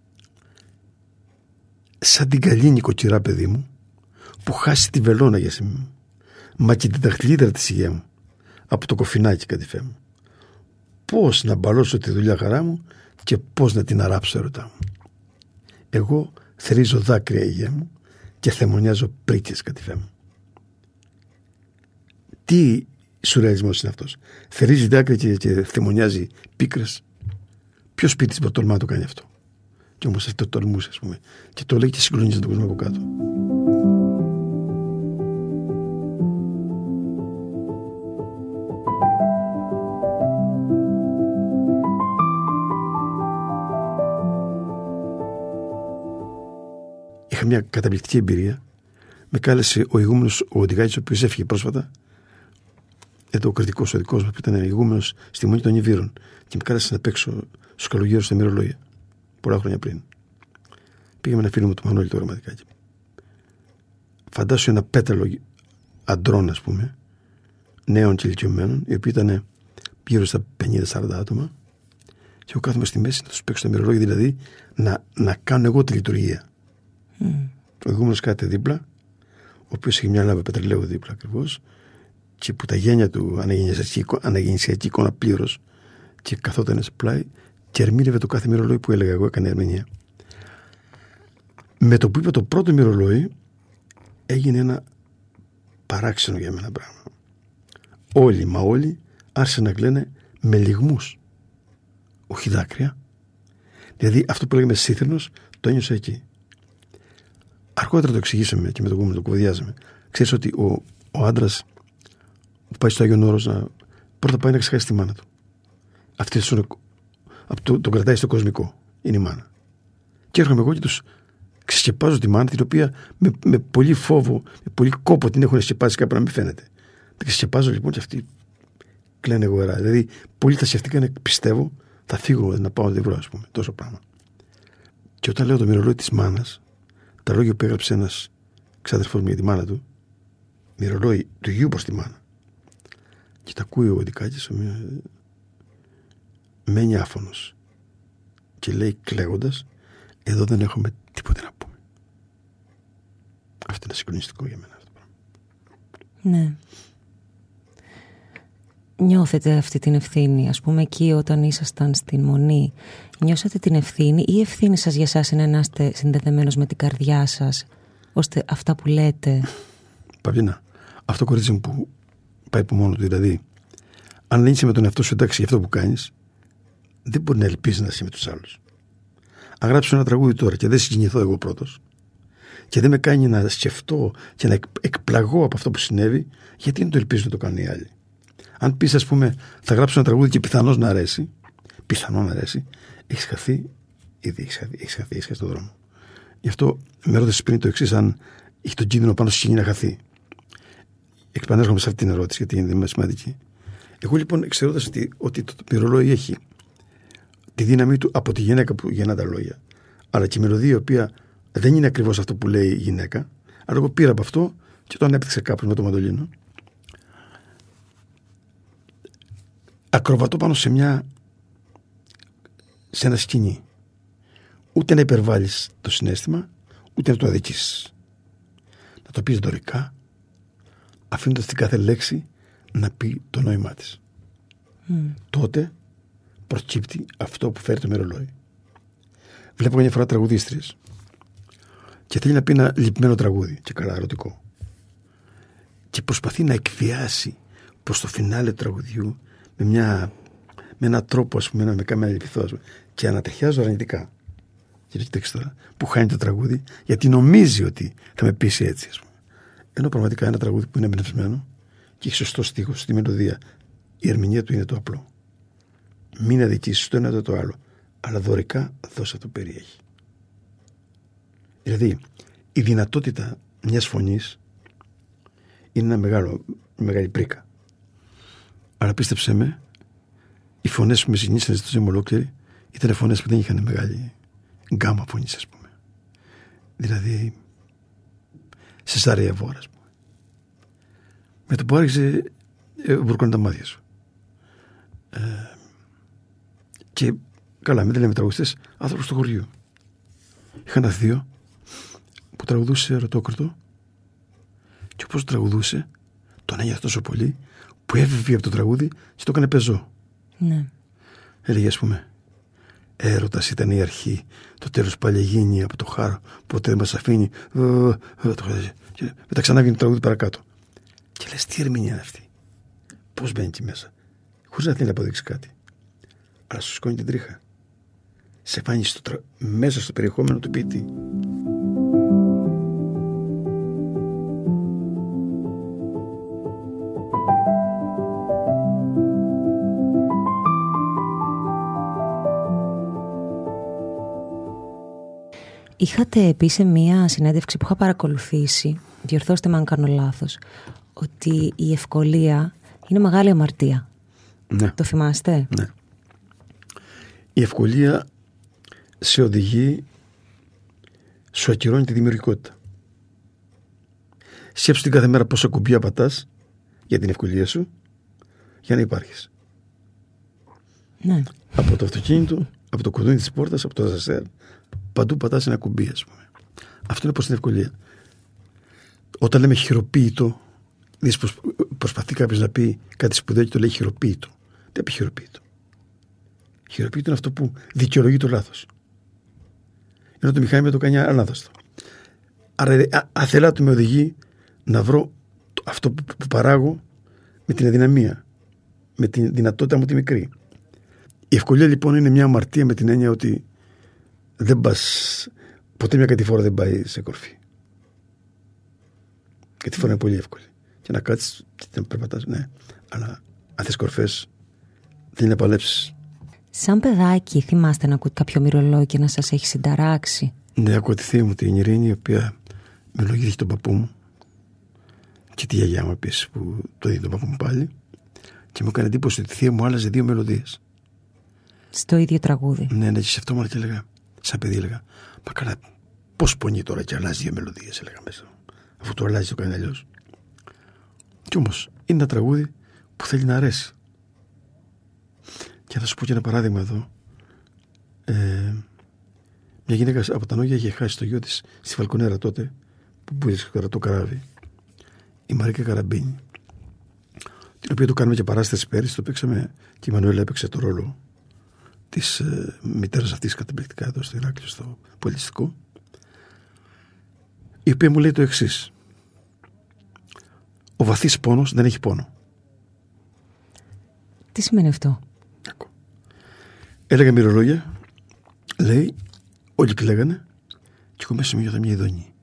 C: σαν την καλή νοικοκυρά, παιδί μου, που χάσει τη βελόνα για σημείο μου, μα και την δαχτυλίδρα της υγεία μου, από το κοφινάκι κατηφέ μου. πώς να μπαλώσω τη δουλειά χαρά μου και πώς να την αράψω ερωτά μου. Εγώ θρίζω δάκρυα υγεία μου και θεμονιάζω πρίκες κατηφέ μου. Τι σουρεαλισμός είναι αυτός? Θερίζει δάκρυα και θεμονιάζει πίκρες. Ποιο σπίτι της τολμά να το κάνει αυτό? Και όμως αυτό το τολμούσε, ας πούμε, και το λέει και συγκλονίζει τον κόσμο από κάτω. Είχα μια καταπληκτική εμπειρία. Με κάλεσε ο ηγούμενος ο Οντιγάκης, ο οποίος έφυγε πρόσφατα. Ο κριτικός ο δικός μας που ήταν ηγούμενος στη Μονή των Ιβύρων, και με κάλεσε να παίξω στους καλογέρους στα Μυρολόγια πολλά χρόνια πριν. Πήγαμε ένα φίλο μου, του Μανώλη, το Γραμματικάκη. Φαντάσου ένα πέταλο αντρών, ας πούμε, νέων και ηλικιωμένων, οι οποίοι ήταν γύρω στα 50-40 άτομα, και εγώ κάθομαι στη μέση να τους παίξω στα Μυρολόγια, δηλαδή να κάνω εγώ τη λειτουργία. Ο ηγούμενος κάθεται δίπλα, ο οποίος είχε μια λάμπα πετρελαίου δίπλα ακριβώς, και που τα γένια του αναγεννησιακή εικόνα πλήρως, και καθόταν σε πλάι και ερμήνευε το κάθε μυρολόι που έλεγα εγώ, έκανε ερμηνεία. Με το που είπε το πρώτο μυρολόι, έγινε ένα παράξενο για μένα πράγμα. Όλοι άρχισαν να κλαίνε με λυγμούς, όχι δάκρυα. Δηλαδή αυτό που λέγαμε σύθρινος, το ένιωσα εκεί. Αργότερα το εξηγήσαμε και με τον κόμμα το κουβεντιάζαμε. Ξέρεις ότι ο άντρας που πάει στο Άγιον Όρος πρώτα πάει να ξεχάσει τη μάνα του. Αυτή τον κρατάει στο κοσμικό. Είναι η μάνα. Και έρχομαι εγώ και τους ξεσκεπάζω τη μάνα, την οποία με πολύ φόβο, με πολύ κόπο την έχουν σκεπάσει κάπου να μην φαίνεται. Την ξεσκεπάζω λοιπόν και αυτοί κλαίνε γοερά. Δηλαδή πολλοί τα σκεφτήκανε, πιστεύω, θα φύγω να πάω να τη βρω, ας πούμε. Τόσο πράγμα. Και όταν λέω το μυρολόι της μάνας, τα λόγια που έγραψε ένας ξάδερφός μου για τη μάνα του, μυρολόι του γιου προς τη μάνα. Και τα ακούει ο Οντικάκης, μένει άφωνος και λέει κλαίγοντας, εδώ δεν έχουμε τίποτε να πούμε. Αυτό είναι συγκλονιστικό για μένα αυτό το πράγμα.
B: Ναι. Νιώθετε αυτή την ευθύνη? Ας πούμε εκεί όταν ήσασταν στην Μονή, νιώσατε την ευθύνη, ή η ευθύνη σας για εσάς είναι να είστε συνδεδεμένος με την καρδιά σας, ώστε αυτά που λέτε?
C: Παυλίνα, αυτό κορίτσι μου που πάει από μόνο του, δηλαδή αν δεν είσαι με τον εαυτό σου εντάξει για αυτό που κάνεις, δεν μπορεί να ελπίζεις να είσαι με τους άλλους. Αν γράψω ένα τραγούδι τώρα και δεν συγκινηθώ εγώ πρώτος και δεν με κάνει να σκεφτώ και να εκπλαγώ από αυτό που συνέβη, γιατί να το ελπίζω να το κάνουν οι άλλοι? Αν πεις, ας πούμε, θα γράψω ένα τραγούδι και πιθανόν να αρέσει, έχεις χαθεί ήδη, έχεις χαθεί τον δρόμο. Γι' αυτό με ρώτησες πριν το εξής, αν έχει τον κίνδυνο πάνω στη σκηνή να χαθεί. Επανέρχομαι σε αυτή την ερώτηση, γιατί είναι σημαντική. Εγώ λοιπόν, εξαιρώντας ότι το μυρολόι έχει τη δύναμή του από τη γυναίκα που γεννά τα λόγια, αλλά και η μελωδία, η οποία δεν είναι ακριβώς αυτό που λέει η γυναίκα, αλλά εγώ πήρα από αυτό και το ανέπτυξα κάπως με το μαντολίνο. Ακροβατώ πάνω σε ένα σκηνή. Ούτε να υπερβάλλεις το συναίσθημα, ούτε να το αδικήσεις. Να το πεις δωρικά, αφήνοντας την κάθε λέξη να πει το νόημά της. Τότε προκύπτει αυτό που φέρει το μυρολόι. Βλέπω μια φορά τραγουδίστριες και θέλει να πει ένα λυπημένο τραγούδι, και καλά ερωτικό, και προσπαθεί να εκβιάσει προς το φινάλε του τραγουδιού με έναν τρόπο, ας πούμε, με κάμερα λυπηθώ, και ανατριχιάζω αρνητικά. Και κοιτάξτε τώρα, που χάνει το τραγούδι, γιατί νομίζει ότι θα με πείσει έτσι, ας πούμε. Ενώ πραγματικά ένα τραγούδι που είναι εμπνευσμένο και έχει σωστό στίχο, στη μελωδία, η ερμηνεία του είναι το απλό. Μην αδικήσεις το ένα ούτε το άλλο, αλλά δωρικά δώσα το περιέχει. Δηλαδή, η δυνατότητα μιας φωνής είναι μεγάλη πρίκα. Αλλά πίστεψέ με, οι φωνές που με συγκινήσαν στη ζωή μου ολόκληρη ήταν φωνές που δεν είχαν μεγάλη γκάμα φωνής, ας πούμε. Δηλαδή, σε Σαραϊεβό, ας πούμε. Με το που άρχισε, βουρκώνε τα μάτια σου. Και καλά, μην τα λέμε τραγουδιστές, άνθρωπος του χωριού. Είχα ένα θείο που τραγουδούσε ερωτόκριτο, και όπως τραγουδούσε, τον ένιωθα τόσο πολύ που έφευγε από το τραγούδι και το έκανε πεζό.
B: Ναι.
C: Έλεγε, ας πούμε, έρωτας ήταν η αρχή, το τέλος πάλι γίνει από το χάρο, ποτέ δεν μας αφήνει. Μετά ξανά βγαίνει το τραγούδι παρακάτω. Και λες, τι ερμηνεία είναι αυτή? Πώς μπαίνει εκεί μέσα, χωρίς να θέλει να αποδείξει κάτι, αλλά σου σκόνει την τρίχα. Σε φάνει μέσα στο περιεχόμενο του ποιητή.
B: Είχατε πει σε μία συνέντευξη που είχα παρακολουθήσει, διορθώστε με αν κάνω λάθος, ότι η ευκολία είναι μεγάλη αμαρτία.
C: Ναι.
B: Το θυμάστε?
C: Ναι. Η ευκολία σε οδηγεί, σου ακυρώνει τη δημιουργικότητα. Σκέψου την κάθε μέρα πόσα κουμπιά πατάς για την ευκολία σου, για να υπάρχεις.
B: Ναι.
C: Από το αυτοκίνητο, από το κουδούνι της πόρτας, από το ασανσέρ, παντού πατάς ένα κουμπί, ας πούμε. Αυτό είναι προς την ευκολία. Όταν λέμε χειροποίητο, δεις πως προσπαθεί κάποιος να πει κάτι σπουδαίο και το λέει χειροποίητο. Τι πει χειροποίητο? Χειροποίητο είναι αυτό που δικαιολογεί το λάθος. Ενώ το μηχάνημα το κάνει ανάδαστο. Άρα αθελά του με οδηγεί να βρω αυτό που παράγω με την αδυναμία, με τη δυνατότητα μου τη μικρή. Η ευκολία λοιπόν είναι μια αμαρτία με την έννοια ότι δεν πας, ποτέ μια κατηφόρα δεν πάει σε κορφή. Κατηφόρα είναι πολύ εύκολη. Και να κάτσεις και να περπατάς, ναι. Αλλά αν θες κορφές, δεν είναι να παλέψεις.
B: Σαν παιδάκι θυμάστε να ακούτε κάποιο μυρολόι και να σας έχει συνταράξει?
C: Ναι, ακούω τη θεία μου την Ειρήνη, η οποία μυρολογήθηκε τον παππού μου και τη γιαγιά μου επίσης που το είδε τον παππού μου πάλι, και μου έκανε εντύπωση ότι η θεία μου άλλαζε 2 μελωδίες. Στο
B: ίδιο τραγούδι.
C: Ναι, και σε αυτό μόνο και έλεγα, σαν παιδί έλεγα, μα καλά, πώς πονεί τώρα και αλλάζει 2 μελωδίες, έλεγα μέσα. Αφού το αλλάζει το κάνει αλλιώς. Κι όμως είναι ένα τραγούδι που θέλει να αρέσει. Και θα σου πω και ένα παράδειγμα εδώ. Μια γυναίκα από τα Νόγια είχε χάσει το γιο της στη Φαλκονέρα τότε, που βρίσκεται το καράβι, η Μαρίκα Καραμπίνη, την οποία το κάνουμε και παράσταση πέρυσι, το παίξαμε και η Μανουέλα έπαιξε το ρόλο της μητέρας αυτής καταπληκτικά εδώ στο Ηράκλειο, στο πολιτιστικό, η οποία μου λέει το εξής: ο βαθύς πόνος δεν έχει πόνο.
B: Τι σημαίνει αυτό?
C: Έλεγα μυρολόγια, λέει, όλοι κλαίγανε και εγώ μέσα μου νιώθω μια ειδονή.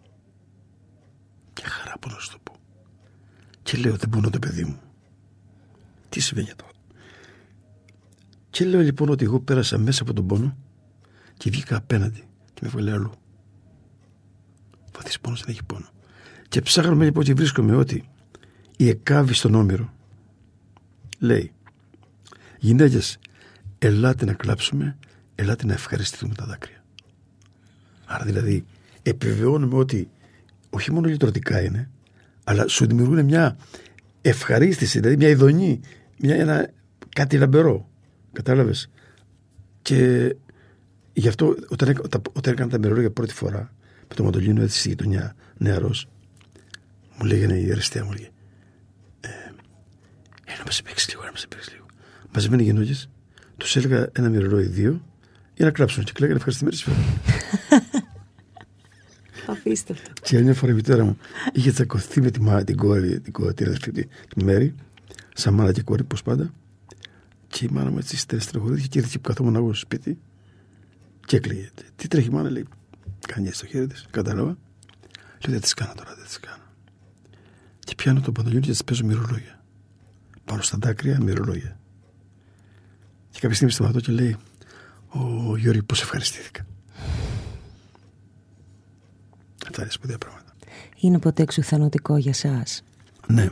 C: Και χαρά, πώς να σου το πω. Και λέω, δεν πονώ το παιδί μου. Τι συμβαίνει τώρα? Και λέω λοιπόν ότι εγώ πέρασα μέσα από τον πόνο και βγήκα απέναντι και με έβγαλε αλλού. Βαθύς πόνος δεν έχει πόνο. Και ψάχνουμε λοιπόν και βρίσκομαι ότι η Εκάβη στον Όμηρο λέει, γυναίκες, ελάτε να κλάψουμε, ελάτε να ευχαριστηθούμε τα δάκρυα. Άρα δηλαδή επιβεβαιώνουμε ότι όχι μόνο λυτρωτικά είναι, αλλά σου δημιουργούν μια ευχαρίστηση, δηλαδή μια ειδονή, κάτι λαμπερό. Κατάλαβες? Και γι' αυτό όταν έκανα τα μυρολόγια πρώτη φορά με το μαντολίνο έτσι στη γειτονιά, νεαρός, μου λέγανε η αριστεία μου, λέγε, να μας παίξεις λίγο. Μαζεμένοι γεννόγες, τους έλεγα ένα μυρολόι 2 για να κλάψουν και κλαίγανε ευχαριστημένες φορές.
B: Απίστευτο.
C: Και μια φορά η μητέρα μου είχε τσακωθεί με την κόρη, την αδερφή τη Μέρη, σαν μάνα και κόρη, πως πάντα. Και η μάνα μου έτσι στεναχωρήθηκε και ήρθε που καθόμουν εγώ στο σπίτι και έκλαιγε. Τι τρέχει η μάνα, λέει, κάνει έτσι το χέρι της, κατάλαβα. Λέω, δεν τις κάνω τώρα, δεν τις κάνω. Και πιάνω τον παντολιόνι και τις παίζω μυρολόγια. Πάνω στα δάκρυα, μυρολόγια. Και κάποια στιγμή σταματώ και λέει, ο Γιώργη, πώς ευχαριστήθηκα. Αυτά είναι σπουδαία πράγματα.
B: Είναι ποτέ εξουθενωτικό για σας?
C: Ναι.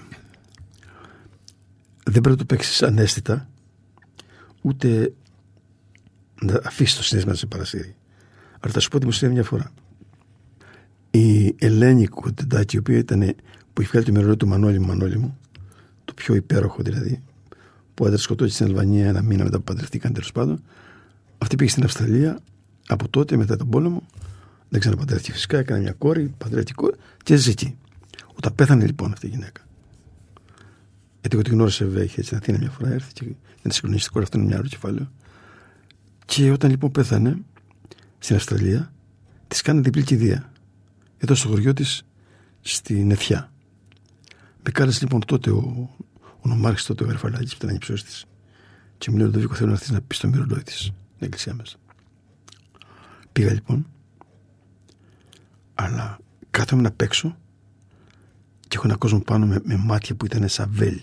C: Δεν πρέπει να το παίξεις ανέστητα, ούτε να αφήσεις το συνέστημα να σε παρασύρει. Αλλά θα σου πω ότι μου συνέβη μια φορά. Η Ελένη Κοντεντάκη, η οποία ήταν, που είχε βγάλει το μυαλό του Μανώλη μου, το πιο υπέροχο δηλαδή, που άντρα σκοτώθηκε στην Αλβανία ένα μήνα μετά που παντρευτήκαν, τέλος πάντων. Αυτή πήγε στην Αυστραλία από τότε, μετά τον πόλεμο. Δεν ξαναπαντρεύτηκε φυσικά, έκανε μια κόρη, παντρεύτηκε και έζησε εκεί. Όταν πέθανε λοιπόν αυτή η γυναίκα, γιατί εγώ τη γνώρισα βέβαια, είχε στην Αθήνα μια φορά, έρθει και ήταν συγκλονιστικό, αυτό είναι μια άλλο κεφάλαιο. Και όταν λοιπόν πέθανε στην Αυστραλία, της κάνει διπλή κηδεία εδώ στο χωριό της στην Εφιά. Με κάλεσε λοιπόν τότε ο νομάρχης, τότε ο Ερφαλάκης, που ήταν ανυψιός της, και μου λέει: Λουδοβίκο, θέλω να έρθεις να πεις στο μυρολόι της στην εκκλησία μέσα. Πήγα λοιπόν, αλλά κάθομαι να παίξω και έχω ένα κόσμο πάνω με μάτια που ήταν σαν βέλη,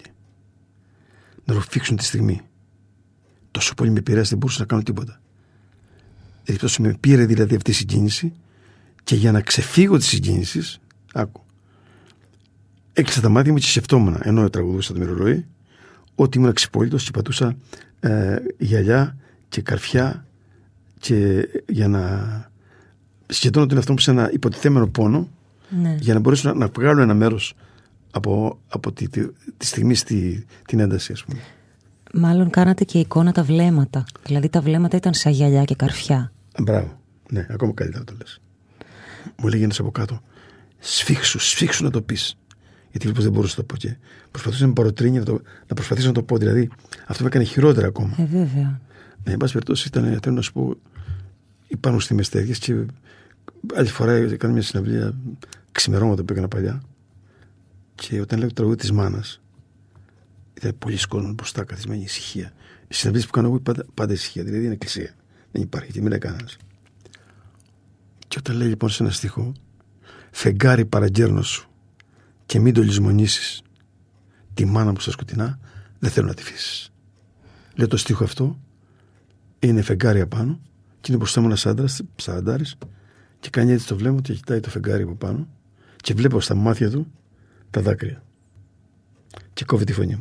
C: να ρουφήξουν τη στιγμή. Τόσο πολύ με επηρέασε, δεν μπορούσα να κάνω τίποτα. Τόσο με πήρε δηλαδή αυτή η συγκίνηση, και για να ξεφύγω τη συγκίνηση, άκου, έκλεισα τα μάτια μου και σκεφτόμουν, ενώ τραγουδούσα το μυρολόι, ότι ήμουν αξιπόλυτος και πατούσα γυαλιά και καρφιά, και για να σκεφτόμουν τον εαυτό μου σε ένα υποτιθέμενο πόνο, ναι, για να μπορέσω να βγάλω ένα μέρος από τη στιγμή την ένταση, ας πούμε.
B: Μάλλον κάνατε και εικόνα τα βλέμματα. Δηλαδή τα βλέμματα ήταν σαν γυαλιά και καρφιά.
C: Μπράβο. Ναι, ακόμα καλύτερα το λες. Μου έλεγε ένας από κάτω: σφίξου να το πεις. Γιατί λοιπόν δεν μπορούσα να το πω, και προσπαθούσα να με παροτρύνει να προσπαθήσω να το πω. Δηλαδή αυτό με έκανε χειρότερα ακόμα.
B: Βέβαια.
C: Ναι, εν πάση περιπτώσει, θέλω να σου πω, υπάρχουν στιγμές τέτοιες. Και άλλη φορά έκανα μια συναυλία ξημερώματα που έκανα παλιά. Και όταν λέω το τραγούδι της μάνας, ήταν πολλοί κόσμοι μπροστά, καθισμένη ησυχία. Οι συναυλίες που κάνω εγώ πάντα ησυχία, δηλαδή είναι εκκλησία. Δεν υπάρχει, και μιλάει κανένας. Και όταν λέει λοιπόν σε ένα στίχο: φεγγάρι παραγγέρνω σου και μην το λησμονήσεις, τη μάνα μου στα σκοτεινά δεν θέλω να τη φύσεις. Λέω το στίχο αυτό, είναι φεγγάρι απάνω, και είναι μπροστά μου ένας άντρας, σαραντάρης, και κάνει έτσι το βλέμμα του και κοιτάει το φεγγάρι από πάνω, και βλέπω στα μάτια του τα δάκρυα. Και κόβει τη φωνή μου.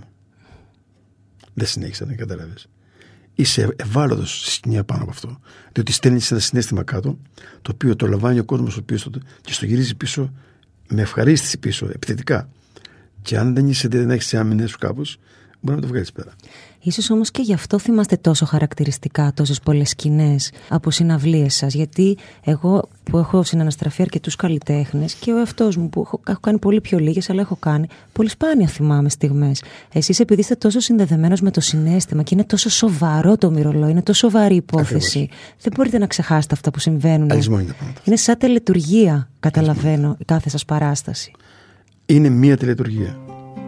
C: Δεν συνέχισα, δεν καταλάβες. Είσαι ευάλωτος στη σκηνή πάνω από αυτό. Διότι στέλνεις ένα συναίσθημα κάτω, το οποίο το λαμβάνει ο κόσμος και στο γυρίζει πίσω με ευχαρίστηση πίσω, επιθετικά. Και αν δεν έχεις τις άμυνες σου κάπως, μπορεί να το βγάλεις πέρα.
B: Ίσως όμως και γι' αυτό θυμάστε τόσο χαρακτηριστικά τόσες πολλές σκηνές από συναυλίες σας. Γιατί εγώ που έχω συναναστραφεί αρκετούς καλλιτέχνες, και ο εαυτός μου που έχω κάνει πολύ πιο λίγες, αλλά έχω κάνει, πολύ σπάνια θυμάμαι στιγμές. Εσείς, επειδή είστε τόσο συνδεδεμένος με το συναίσθημα και είναι τόσο σοβαρό το μυρολόι, είναι τόσο σοβαρή υπόθεση, ακριβώς, δεν μπορείτε να ξεχάσετε αυτά που συμβαίνουν. Είναι σαν τελετουργία, καταλαβαίνω, η κάθε σας παράσταση.
C: Είναι μία τελετουργία.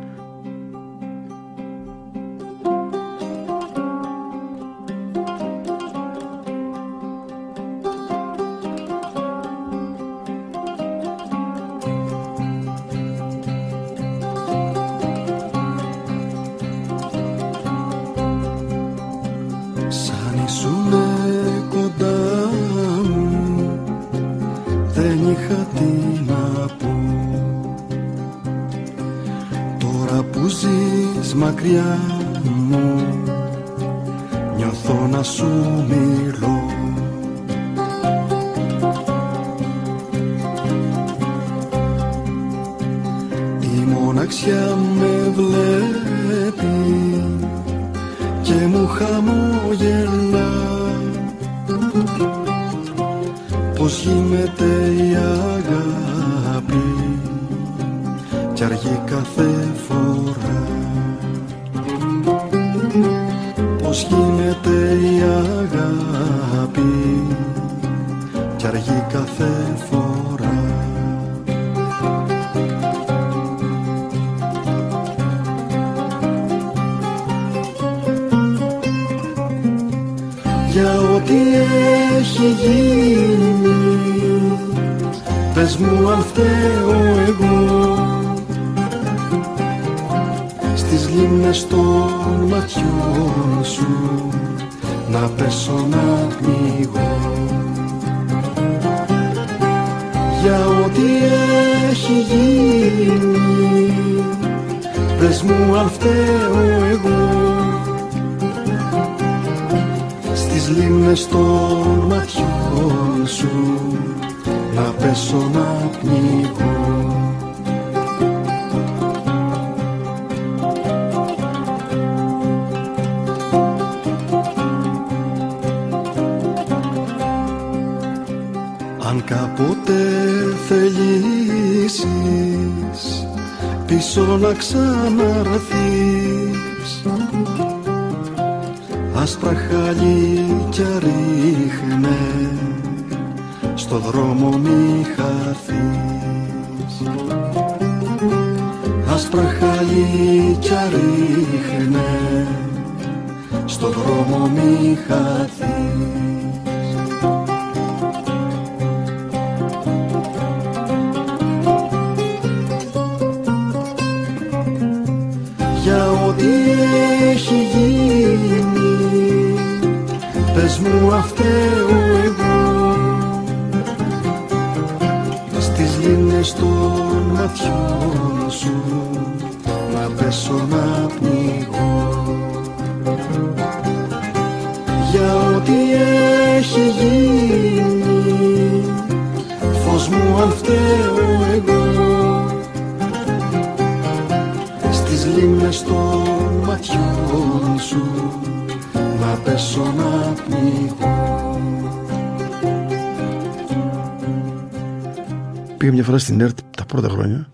A: Μακριά μου νιώθω να σου μιλώ. Η μοναξιά με βλέπει και μου χαμογελά. Πως γίνεται η αγάπη κι αργεί κάθε φορά. Πως γίνεται η αγάπη κι αργεί κάθε φορά. Για ό,τι έχει γίνει, πες μου αν φταίω εγώ. Στις λίμνες των ματιών σου να πέσω να πνιγώ. Για ό,τι έχει γίνει, πες μου αν φταίω εγώ. Στις λίμνες των ματιών σου να πέσω να πνιγώ. Αν κάποτε θελήσεις πίσω να ξαναρθείς, άσπρα χαλίκια ρίχνε, στο δρόμο μη χαθείς. Άσπρα χαλίκια ρίχνε, στο δρόμο μη χαθείς. Για ό,τι έχει γίνει, πες μου αυτέω εγώ, στις λίμνες των ματιών σου να πέσω να πνιγώ. Για ό,τι έχει γίνει, φως μου αν φταίω εγώ, στις λίμνες των ματιών σου να πέσω να πνιγώ.
C: Πήγα μια φορά στην ΕΡΤ τα πρώτα χρόνια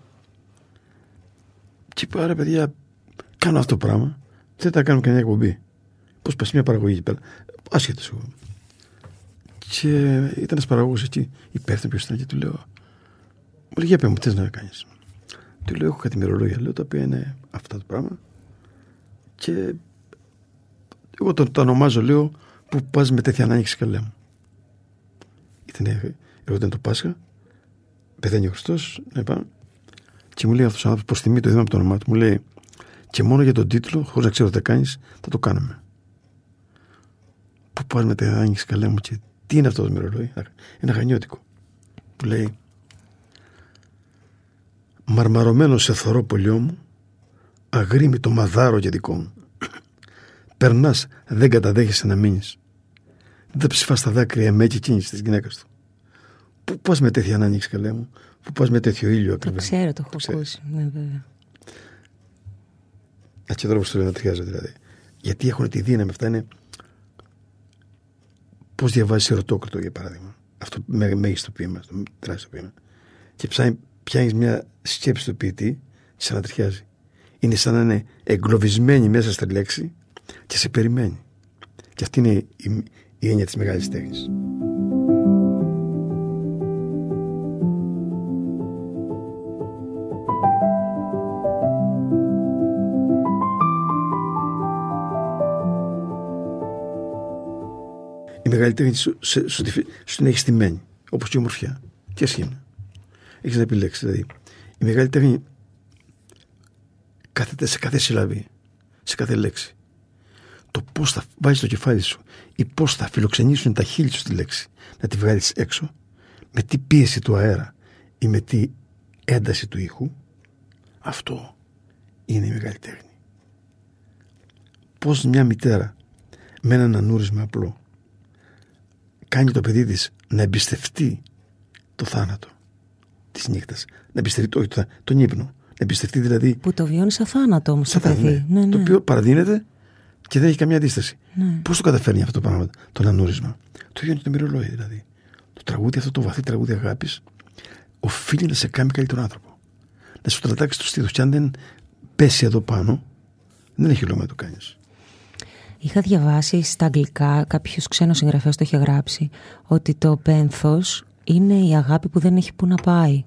C: και είπα, ρε παιδιά, κάνω αυτό το πράγμα, δεν θα κάνουμε καμιά εκπομπή. Πώς πας μια παραγωγή εκεί πέρα, άσχετος εγώ. Και ήταν ένας παραγωγός εκεί, υπεύθυνο ποιος ήταν, και του λέω, μου λέει, για πέ μου, τι θες να κάνεις? Του λέω, έχω κάτι μυρολόγια, λέω, τα οποία είναι αυτά το πράγμα, και εγώ το ονομάζω, λέω, που πας με τέτοια ανάγκη καλέ μου. Ήταν το Πάσχα, πεθαίνει ο Χριστός, και μου λέει αυτός ο άνθρωπος, προς τιμή το είδαμε από το όνομά του, μου λέει, και μόνο για τον τίτλο, χωρίς να ξέρω τι θα κάνεις, θα το κάνουμε. Που πας με τέτοια ανάγκη καλέ μου, και τι είναι αυτό το μυρολόγιο? Ένα γανιώτικο που λέει, μαρμαρωμένο σε θωρό πολιό μου, αγρίμητο μαδάρο και δικό μου. Περνάς, δεν καταδέχεσαι να μείνεις. Δεν ψηφάς τα δάκρυα εμέ και κίνηση της γυναίκας του. Πού πας με τέτοια να ανοίξεις, καλέ μου? Πού πας με τέτοιο ήλιο ακριβώς?
B: Το ξέρω, το έχω ακούσει. Ναι, βέβαια.
C: Και τώρα που στο λέω να ταιριάζω, δηλαδή. Γιατί έχουν τη δύναμη, αυτά είναι. Πώς διαβάζεις ερωτόκριτο, για παράδειγμα. Αυτό μέγιστο ποίημα, το τεράστιο ποίημα. Και πιάνεις μια σκέψη του ποιητή και σαν να ταιριάζει. Είναι σαν να είναι εγκλωβισμένη μέσα στη λέξη και σε περιμένει. Και αυτή είναι η έννοια της μεγάλης τέχνης. Η μεγάλη τέχνη σου την έχει στημένη, όπως και η ομορφιά και σχήμα. Έχεις να επιλέξεις, δηλαδή. Η μεγάλη τέχνη κάθεται σε κάθε συλλαβή, σε κάθε λέξη. Το πώς θα βάζεις το κεφάλι σου ή πώς θα φιλοξενήσουν τα χείλη σου τη λέξη, να τη βγάλεις έξω, με τι πίεση του αέρα ή με τι ένταση του ήχου, αυτό είναι η μεγάλη τέχνη. Πώς μια μητέρα με έναν ανούρισμα απλό κάνει το παιδί της να εμπιστευτεί το θάνατο της νύχτας, να εμπιστευτεί τον ύπνο, να εμπιστευτεί δηλαδή. Που
B: το βιώνει σαν θάνατο όμως το παιδί.
C: Ναι. Το οποίο παραδίνεται και δεν έχει καμία αντίσταση. Ναι. Πώς το καταφέρνει αυτό το πράγμα, τον ανούρισμα? Το ίδιο είναι το μυρολόι, δηλαδή. Το τραγούδι, αυτό το βαθύ τραγούδι αγάπης, οφείλει να σε κάνει καλύτερο άνθρωπο. Να σου τρατάξει το στήθος. Και αν δεν πέσει εδώ πάνω, δεν έχει λόγο να το κάνεις.
B: Είχα διαβάσει στα αγγλικά, κάποιος ξένος συγγραφέας το είχε γράψει, ότι το πένθος είναι η αγάπη που δεν έχει που να πάει.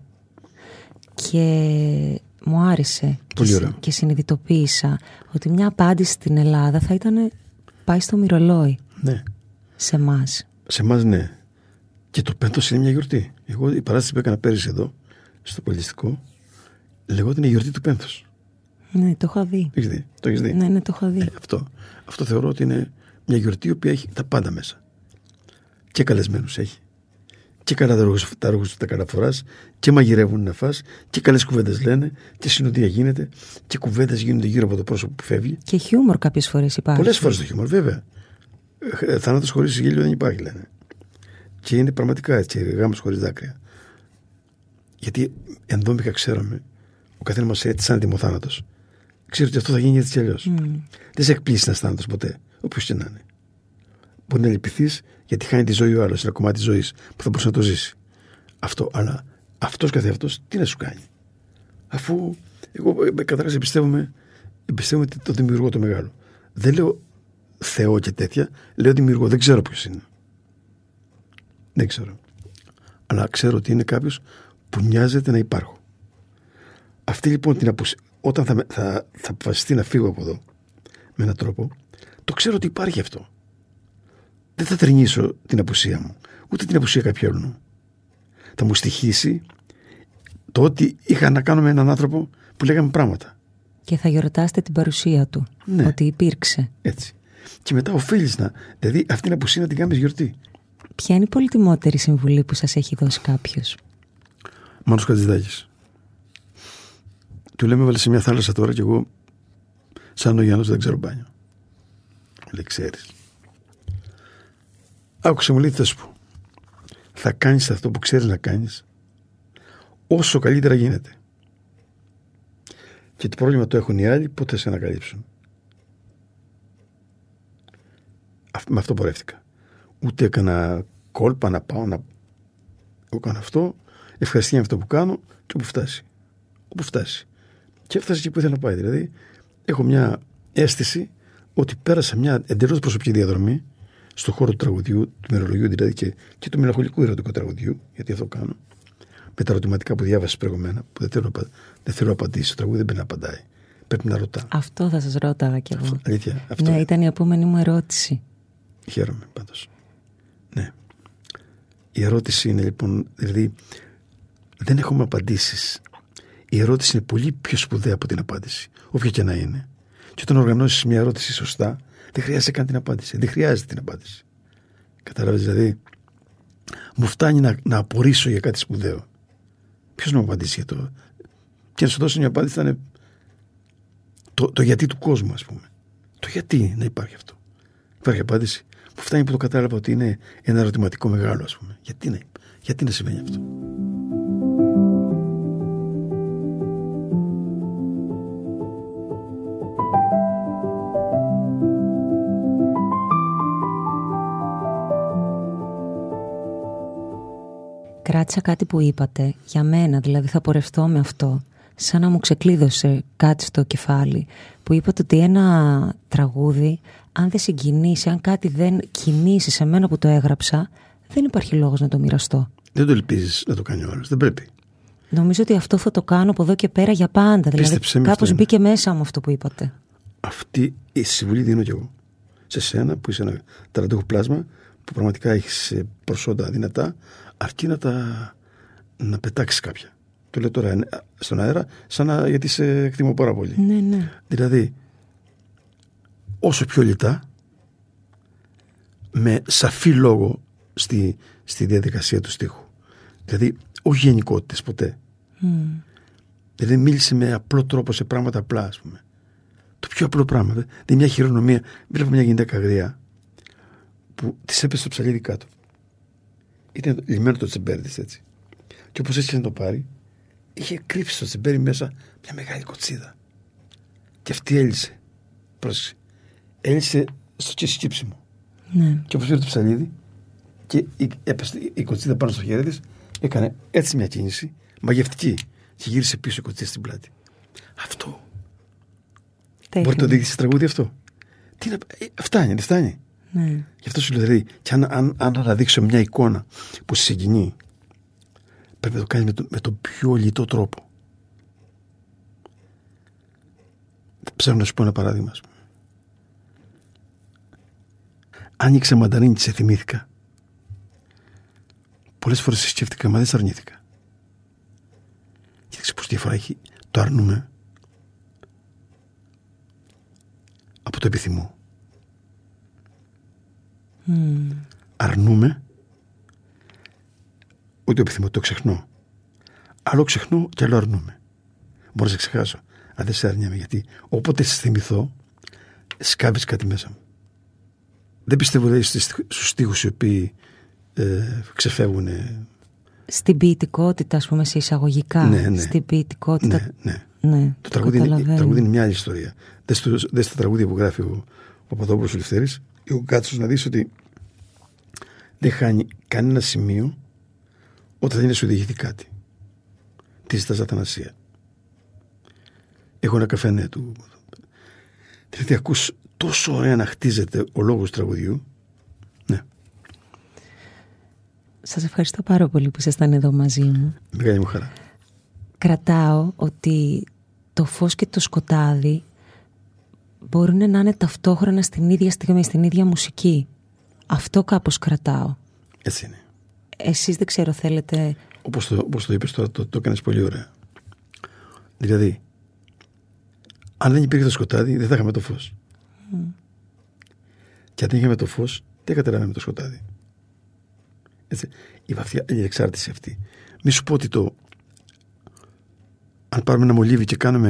B: Και μου άρεσε και συνειδητοποίησα ότι μια απάντηση στην Ελλάδα θα ήταν πάει στο μυρολόι.
C: Ναι.
B: Σε εμάς.
C: Σε εμάς, ναι. Και το πένθος είναι μια γιορτή. Εγώ η παράσταση που έκανα πέρυσι εδώ, στο πολιτιστικό, λεγόταν η γιορτή του πένθος.
B: Ναι, το είχα δει.
C: Το έχεις δει?
B: Ναι, το είχα δει.
C: Αυτό θεωρώ ότι είναι μια γιορτή η οποία έχει τα πάντα μέσα. Και καλεσμένους έχει. Και καλά τα ρούχα τα καταφοράς. Και μαγειρεύουν να φας. Και καλές κουβέντες λένε. Και συνοδεία γίνεται. Και κουβέντες γίνονται γύρω από το πρόσωπο που φεύγει.
B: Και χιούμορ κάποιες φορές υπάρχει.
C: Πολλές φορές το χιούμορ, βέβαια. Θάνατος χωρίς γέλιο δεν υπάρχει, λένε. Και είναι πραγματικά έτσι. Γάμος χωρίς δάκρυα. Γιατί ενδόμηκα ξέραμε, ο καθένας μας έτσι σαν τιμοθάνατος. Ξέρω ότι αυτό θα γίνει έτσι κι αλλιώς. Δεν σε εκπλήσει ένας θάνατος ποτέ, όποιος και να είναι. Μπορεί να λυπηθείς γιατί χάνει τη ζωή ο άλλος, ένα κομμάτι της ζωής που θα μπορούσε να το ζήσει. Αυτό, αλλά αυτός καθεαυτός τι να σου κάνει? Αφού εγώ καταρχάς εμπιστεύομαι το δημιουργό το μεγάλο. Δεν λέω Θεό και τέτοια. Λέω δημιουργό, δεν ξέρω ποιος είναι. Δεν ξέρω. Αλλά ξέρω ότι είναι κάποιος που νοιάζεται να υπάρχω. Αυτή λοιπόν την απουσία, όταν θα αποφασιστεί να φύγω από εδώ με έναν τρόπο, το ξέρω ότι υπάρχει αυτό. Δεν θα τρινήσω την απουσία μου, ούτε την απουσία κάποιου άλλου. Θα μου στοιχήσει το ότι είχα να κάνω με έναν άνθρωπο που λέγαμε πράγματα.
B: Και θα γιορτάσετε την παρουσία του,
C: ναι.
B: Ότι υπήρξε.
C: Έτσι. Και μετά οφείλεις δηλαδή αυτή την απουσία να την κάνεις γιορτή.
B: Ποια είναι η πολυτιμότερη συμβουλή που σας έχει δώσει κάποιος?
C: Μάνος Χατζηδάκης. Του λέμε βάλε σε μια θάλασσα τώρα και εγώ σαν ο Γιάννος δεν ξέρω μπάνιο. Λέει ξέρεις. Άκουσε μου λέει τι θα σου πω. Θα κάνεις αυτό που ξέρεις να κάνεις όσο καλύτερα γίνεται. Και το πρόβλημα το έχουν οι άλλοι, πότε θα σε ανακαλύψουν. Με αυτό πορεύτηκα. Ούτε έκανα κόλπα να πάω να κάνω αυτό. Ευχαριστία με αυτό που κάνω και όπου φτάσει. Όπου φτάσει. Και έφτασε εκεί που ήθελα να πάει. Δηλαδή, έχω μια αίσθηση ότι πέρασα μια εντελώς προσωπική διαδρομή στον χώρο του τραγουδιού, του μερολογίου δηλαδή και του μελαγχολικού ερωτικού τραγουδιού, γιατί αυτό κάνω. Με τα ερωτηματικά που διάβασα προηγούμενα, που δεν θέλω να απαντήσει. Το τραγούδι δεν πρέπει να απαντάει. Πρέπει να ρωτά.
B: Αυτό θα σας ρώταγα κι εγώ.
C: Αλήθεια. Αυτό
B: ναι, ήταν η επόμενη μου ερώτηση.
C: Χαίρομαι πάντως. Ναι. Η ερώτηση είναι λοιπόν, δηλαδή δεν έχουμε απαντήσεις. Η ερώτηση είναι πολύ πιο σπουδαία από την απάντηση, όποια και να είναι. Και όταν οργανώσεις μια ερώτηση σωστά, δεν χρειάζεται καν την απάντηση. Δεν χρειάζεται την απάντηση. Κατάλαβες, δηλαδή, μου φτάνει να απορρίσω για κάτι σπουδαίο. Ποιος να μου απαντήσει για το. Και να σου δώσει μια απάντηση θα είναι το γιατί του κόσμου, ας πούμε. Το γιατί να υπάρχει αυτό. Υπάρχει απάντηση. Μου φτάνει που το κατάλαβα ότι είναι ένα ερωτηματικό μεγάλο, ας πούμε. Γιατί να συμβαίνει αυτό.
B: Κράτησα κάτι που είπατε, για μένα δηλαδή θα πορευτώ με αυτό, σαν να μου ξεκλείδωσε κάτι στο κεφάλι, που είπατε ότι ένα τραγούδι, αν δεν συγκινήσει, αν κάτι δεν κινήσει σε μένα που το έγραψα, δεν υπάρχει λόγος να το μοιραστώ. Δεν
C: το ελπίζεις να το κάνει ο άλλος, δεν πρέπει.
B: Νομίζω ότι αυτό θα το κάνω από εδώ και πέρα για πάντα, δηλαδή κάπως μπήκε μέσα μου αυτό που είπατε.
C: Αυτή η συμβουλή δίνω κι εγώ. Σε σένα που είσαι ένα ταραντούχο πλάσμα, που πραγματικά έχεις προσόντα δυνατά, αρκεί να πετάξεις κάποια. Το λέω τώρα στον αέρα, γιατί σε εκτιμώ πάρα πολύ.
B: Ναι.
C: Δηλαδή, όσο πιο λιτά, με σαφή λόγο στη διαδικασία του στίχου. Δηλαδή, όχι γενικότητες ποτέ. Δηλαδή, μίλησε με απλό τρόπο σε πράγματα απλά, ας πούμε. Το πιο απλό πράγμα. Δηλαδή, μια χειρονομία. Βλέπω μια γυναίκα αγριά που της έπεσε το ψαλίδι κάτω. Ήταν λυμμένο το τσεμπέρι της, έτσι. Και όπως έτσι να το πάρει, είχε κρύψει στο τσεμπέρι μέσα μια μεγάλη κοτσίδα. Και αυτή έλυσε. Πρόσεξε. Έλυσε στο σκύψιμο.
B: Ναι.
C: Και όπως πήρε το ψαλίδι και έπεσε η κοτσίδα πάνω στο χέρι της, έκανε έτσι μια κίνηση μαγευτική και γύρισε πίσω η κοτσίδα στην πλάτη. Αυτό. Μπορεί να το δείξει σε τραγούδι αυτό. Φτάνει, δεν φτάνει.
B: Ναι.
C: Γι' αυτό σου λέω, δηλαδή, και αν αναδείξω μια εικόνα που σε συγκινεί, πρέπει να το κάνεις με τον πιο λιτό τρόπο. Ψάχνω να σου πω ένα παράδειγμα. Άνοιξε μανταρίνι και σε θυμήθηκα. Πολλές φορές σε σκέφτηκα, μα δεν σε αρνήθηκα. Κοίταξε πως διαφορά έχει το αρνούμε από το επιθυμώ. Αρνούμε, ούτε επιθυμώ, το ξεχνώ. Άλλο ξεχνώ και άλλο αρνούμε. Μπορώ να σε ξεχάσω, αν δεν σε αρνιάμαι, γιατί όποτε σε θυμηθώ, σκάβεις κάτι μέσα μου. Δεν πιστεύω δηλαδή στους στίχους οι οποίοι ξεφεύγουν. Στην
B: ποιητικότητα, ας πούμε, σε εισαγωγικά.
C: Ναι.
B: Στην ποιητικότητα.
C: Ναι. Το τραγούδι είναι μια άλλη ιστορία. Δες τα τραγούδια που γράφει ο Παπαδόπουλος ο Λευτέρης, ο Κάτσος, να δεις ότι δεν χάνει κανένα σημείο όταν δεν σου διηγηθεί κάτι. Τι ζητάς Αθανασία. Έχω ένα καφενέ του. Δηλαδή ακούς τόσο ωραία να χτίζεται ο λόγος του τραγουδιού. Ναι.
B: Σας ευχαριστώ πάρα πολύ που ήσασταν εδώ μαζί μου.
C: Μεγάλη μου χαρά.
B: Κρατάω ότι το φως και το σκοτάδι μπορούν να είναι ταυτόχρονα στην ίδια στιγμή, στην ίδια μουσική. Αυτό κάπως κρατάω.
C: Έτσι είναι.
B: Εσείς δεν ξέρω, θέλετε...
C: Όπως το είπες τώρα, το έκανες πολύ ωραία. Δηλαδή, αν δεν υπήρχε το σκοτάδι, δεν θα είχαμε το φως. Και αν δεν είχαμε το φως, δεν καταλάβαμε το σκοτάδι. Έτσι, η βαθιά εξάρτηση αυτή. Μη σου πω ότι αν πάρουμε ένα μολύβι και κάνουμε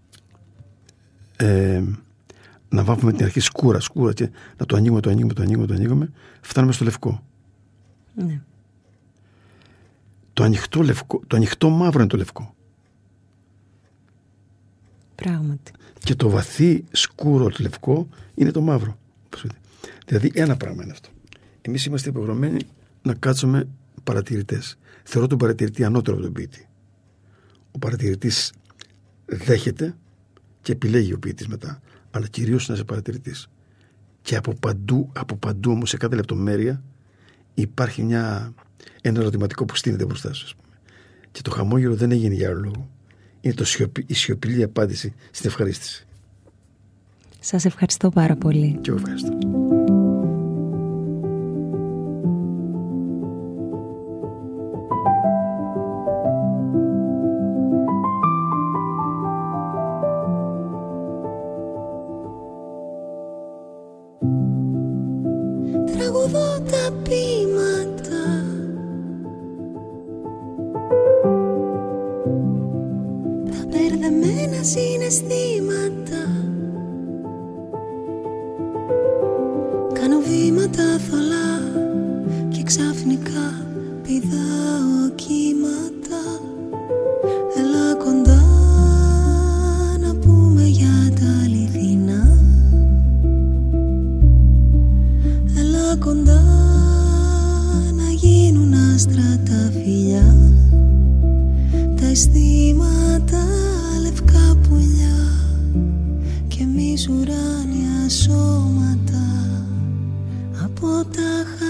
C: να βάφουμε την αρχή σκούρα και να το ανοίγουμε, φτάνουμε στο λευκό.
B: Ναι.
C: Το ανοιχτό μαύρο είναι το λευκό.
B: Πράγματι.
C: Και το βαθύ σκούρο το λευκό είναι το μαύρο. Δηλαδή ένα πράγμα είναι αυτό. Εμείς είμαστε υποχρεωμένοι να κάτσουμε παρατηρητές. Θεωρώ τον παρατηρητή ανώτερο από τον ποιητή. Ο παρατηρητής δέχεται και επιλέγει ο ποιητής μετά, αλλά κυρίως να είσαι παρατηρητής. Και από παντού όμως, σε κάθε λεπτομέρεια υπάρχει ένα ερωτηματικό που στείνεται μπροστά σου, ας πούμε. Και το χαμόγελο δεν έγινε για άλλο λόγο. Είναι η σιωπηλή απάντηση στην ευχαρίστηση.
B: Σας ευχαριστώ πάρα πολύ.
C: Και εγώ ευχαριστώ.
D: Τραγουδώ τα ποίηματα, τα μπερδεμένα συναισθήματα, κάνω βήματα θολά και ξαφνικά πηδάω κύματα. Έλα κοντά να πούμε για τα αληθινά, έλα κοντά να γίνουν άστρα τα φιλιά, τα αισθήματα λευκά πουλιά και εμείς ουράνια σώματα από τα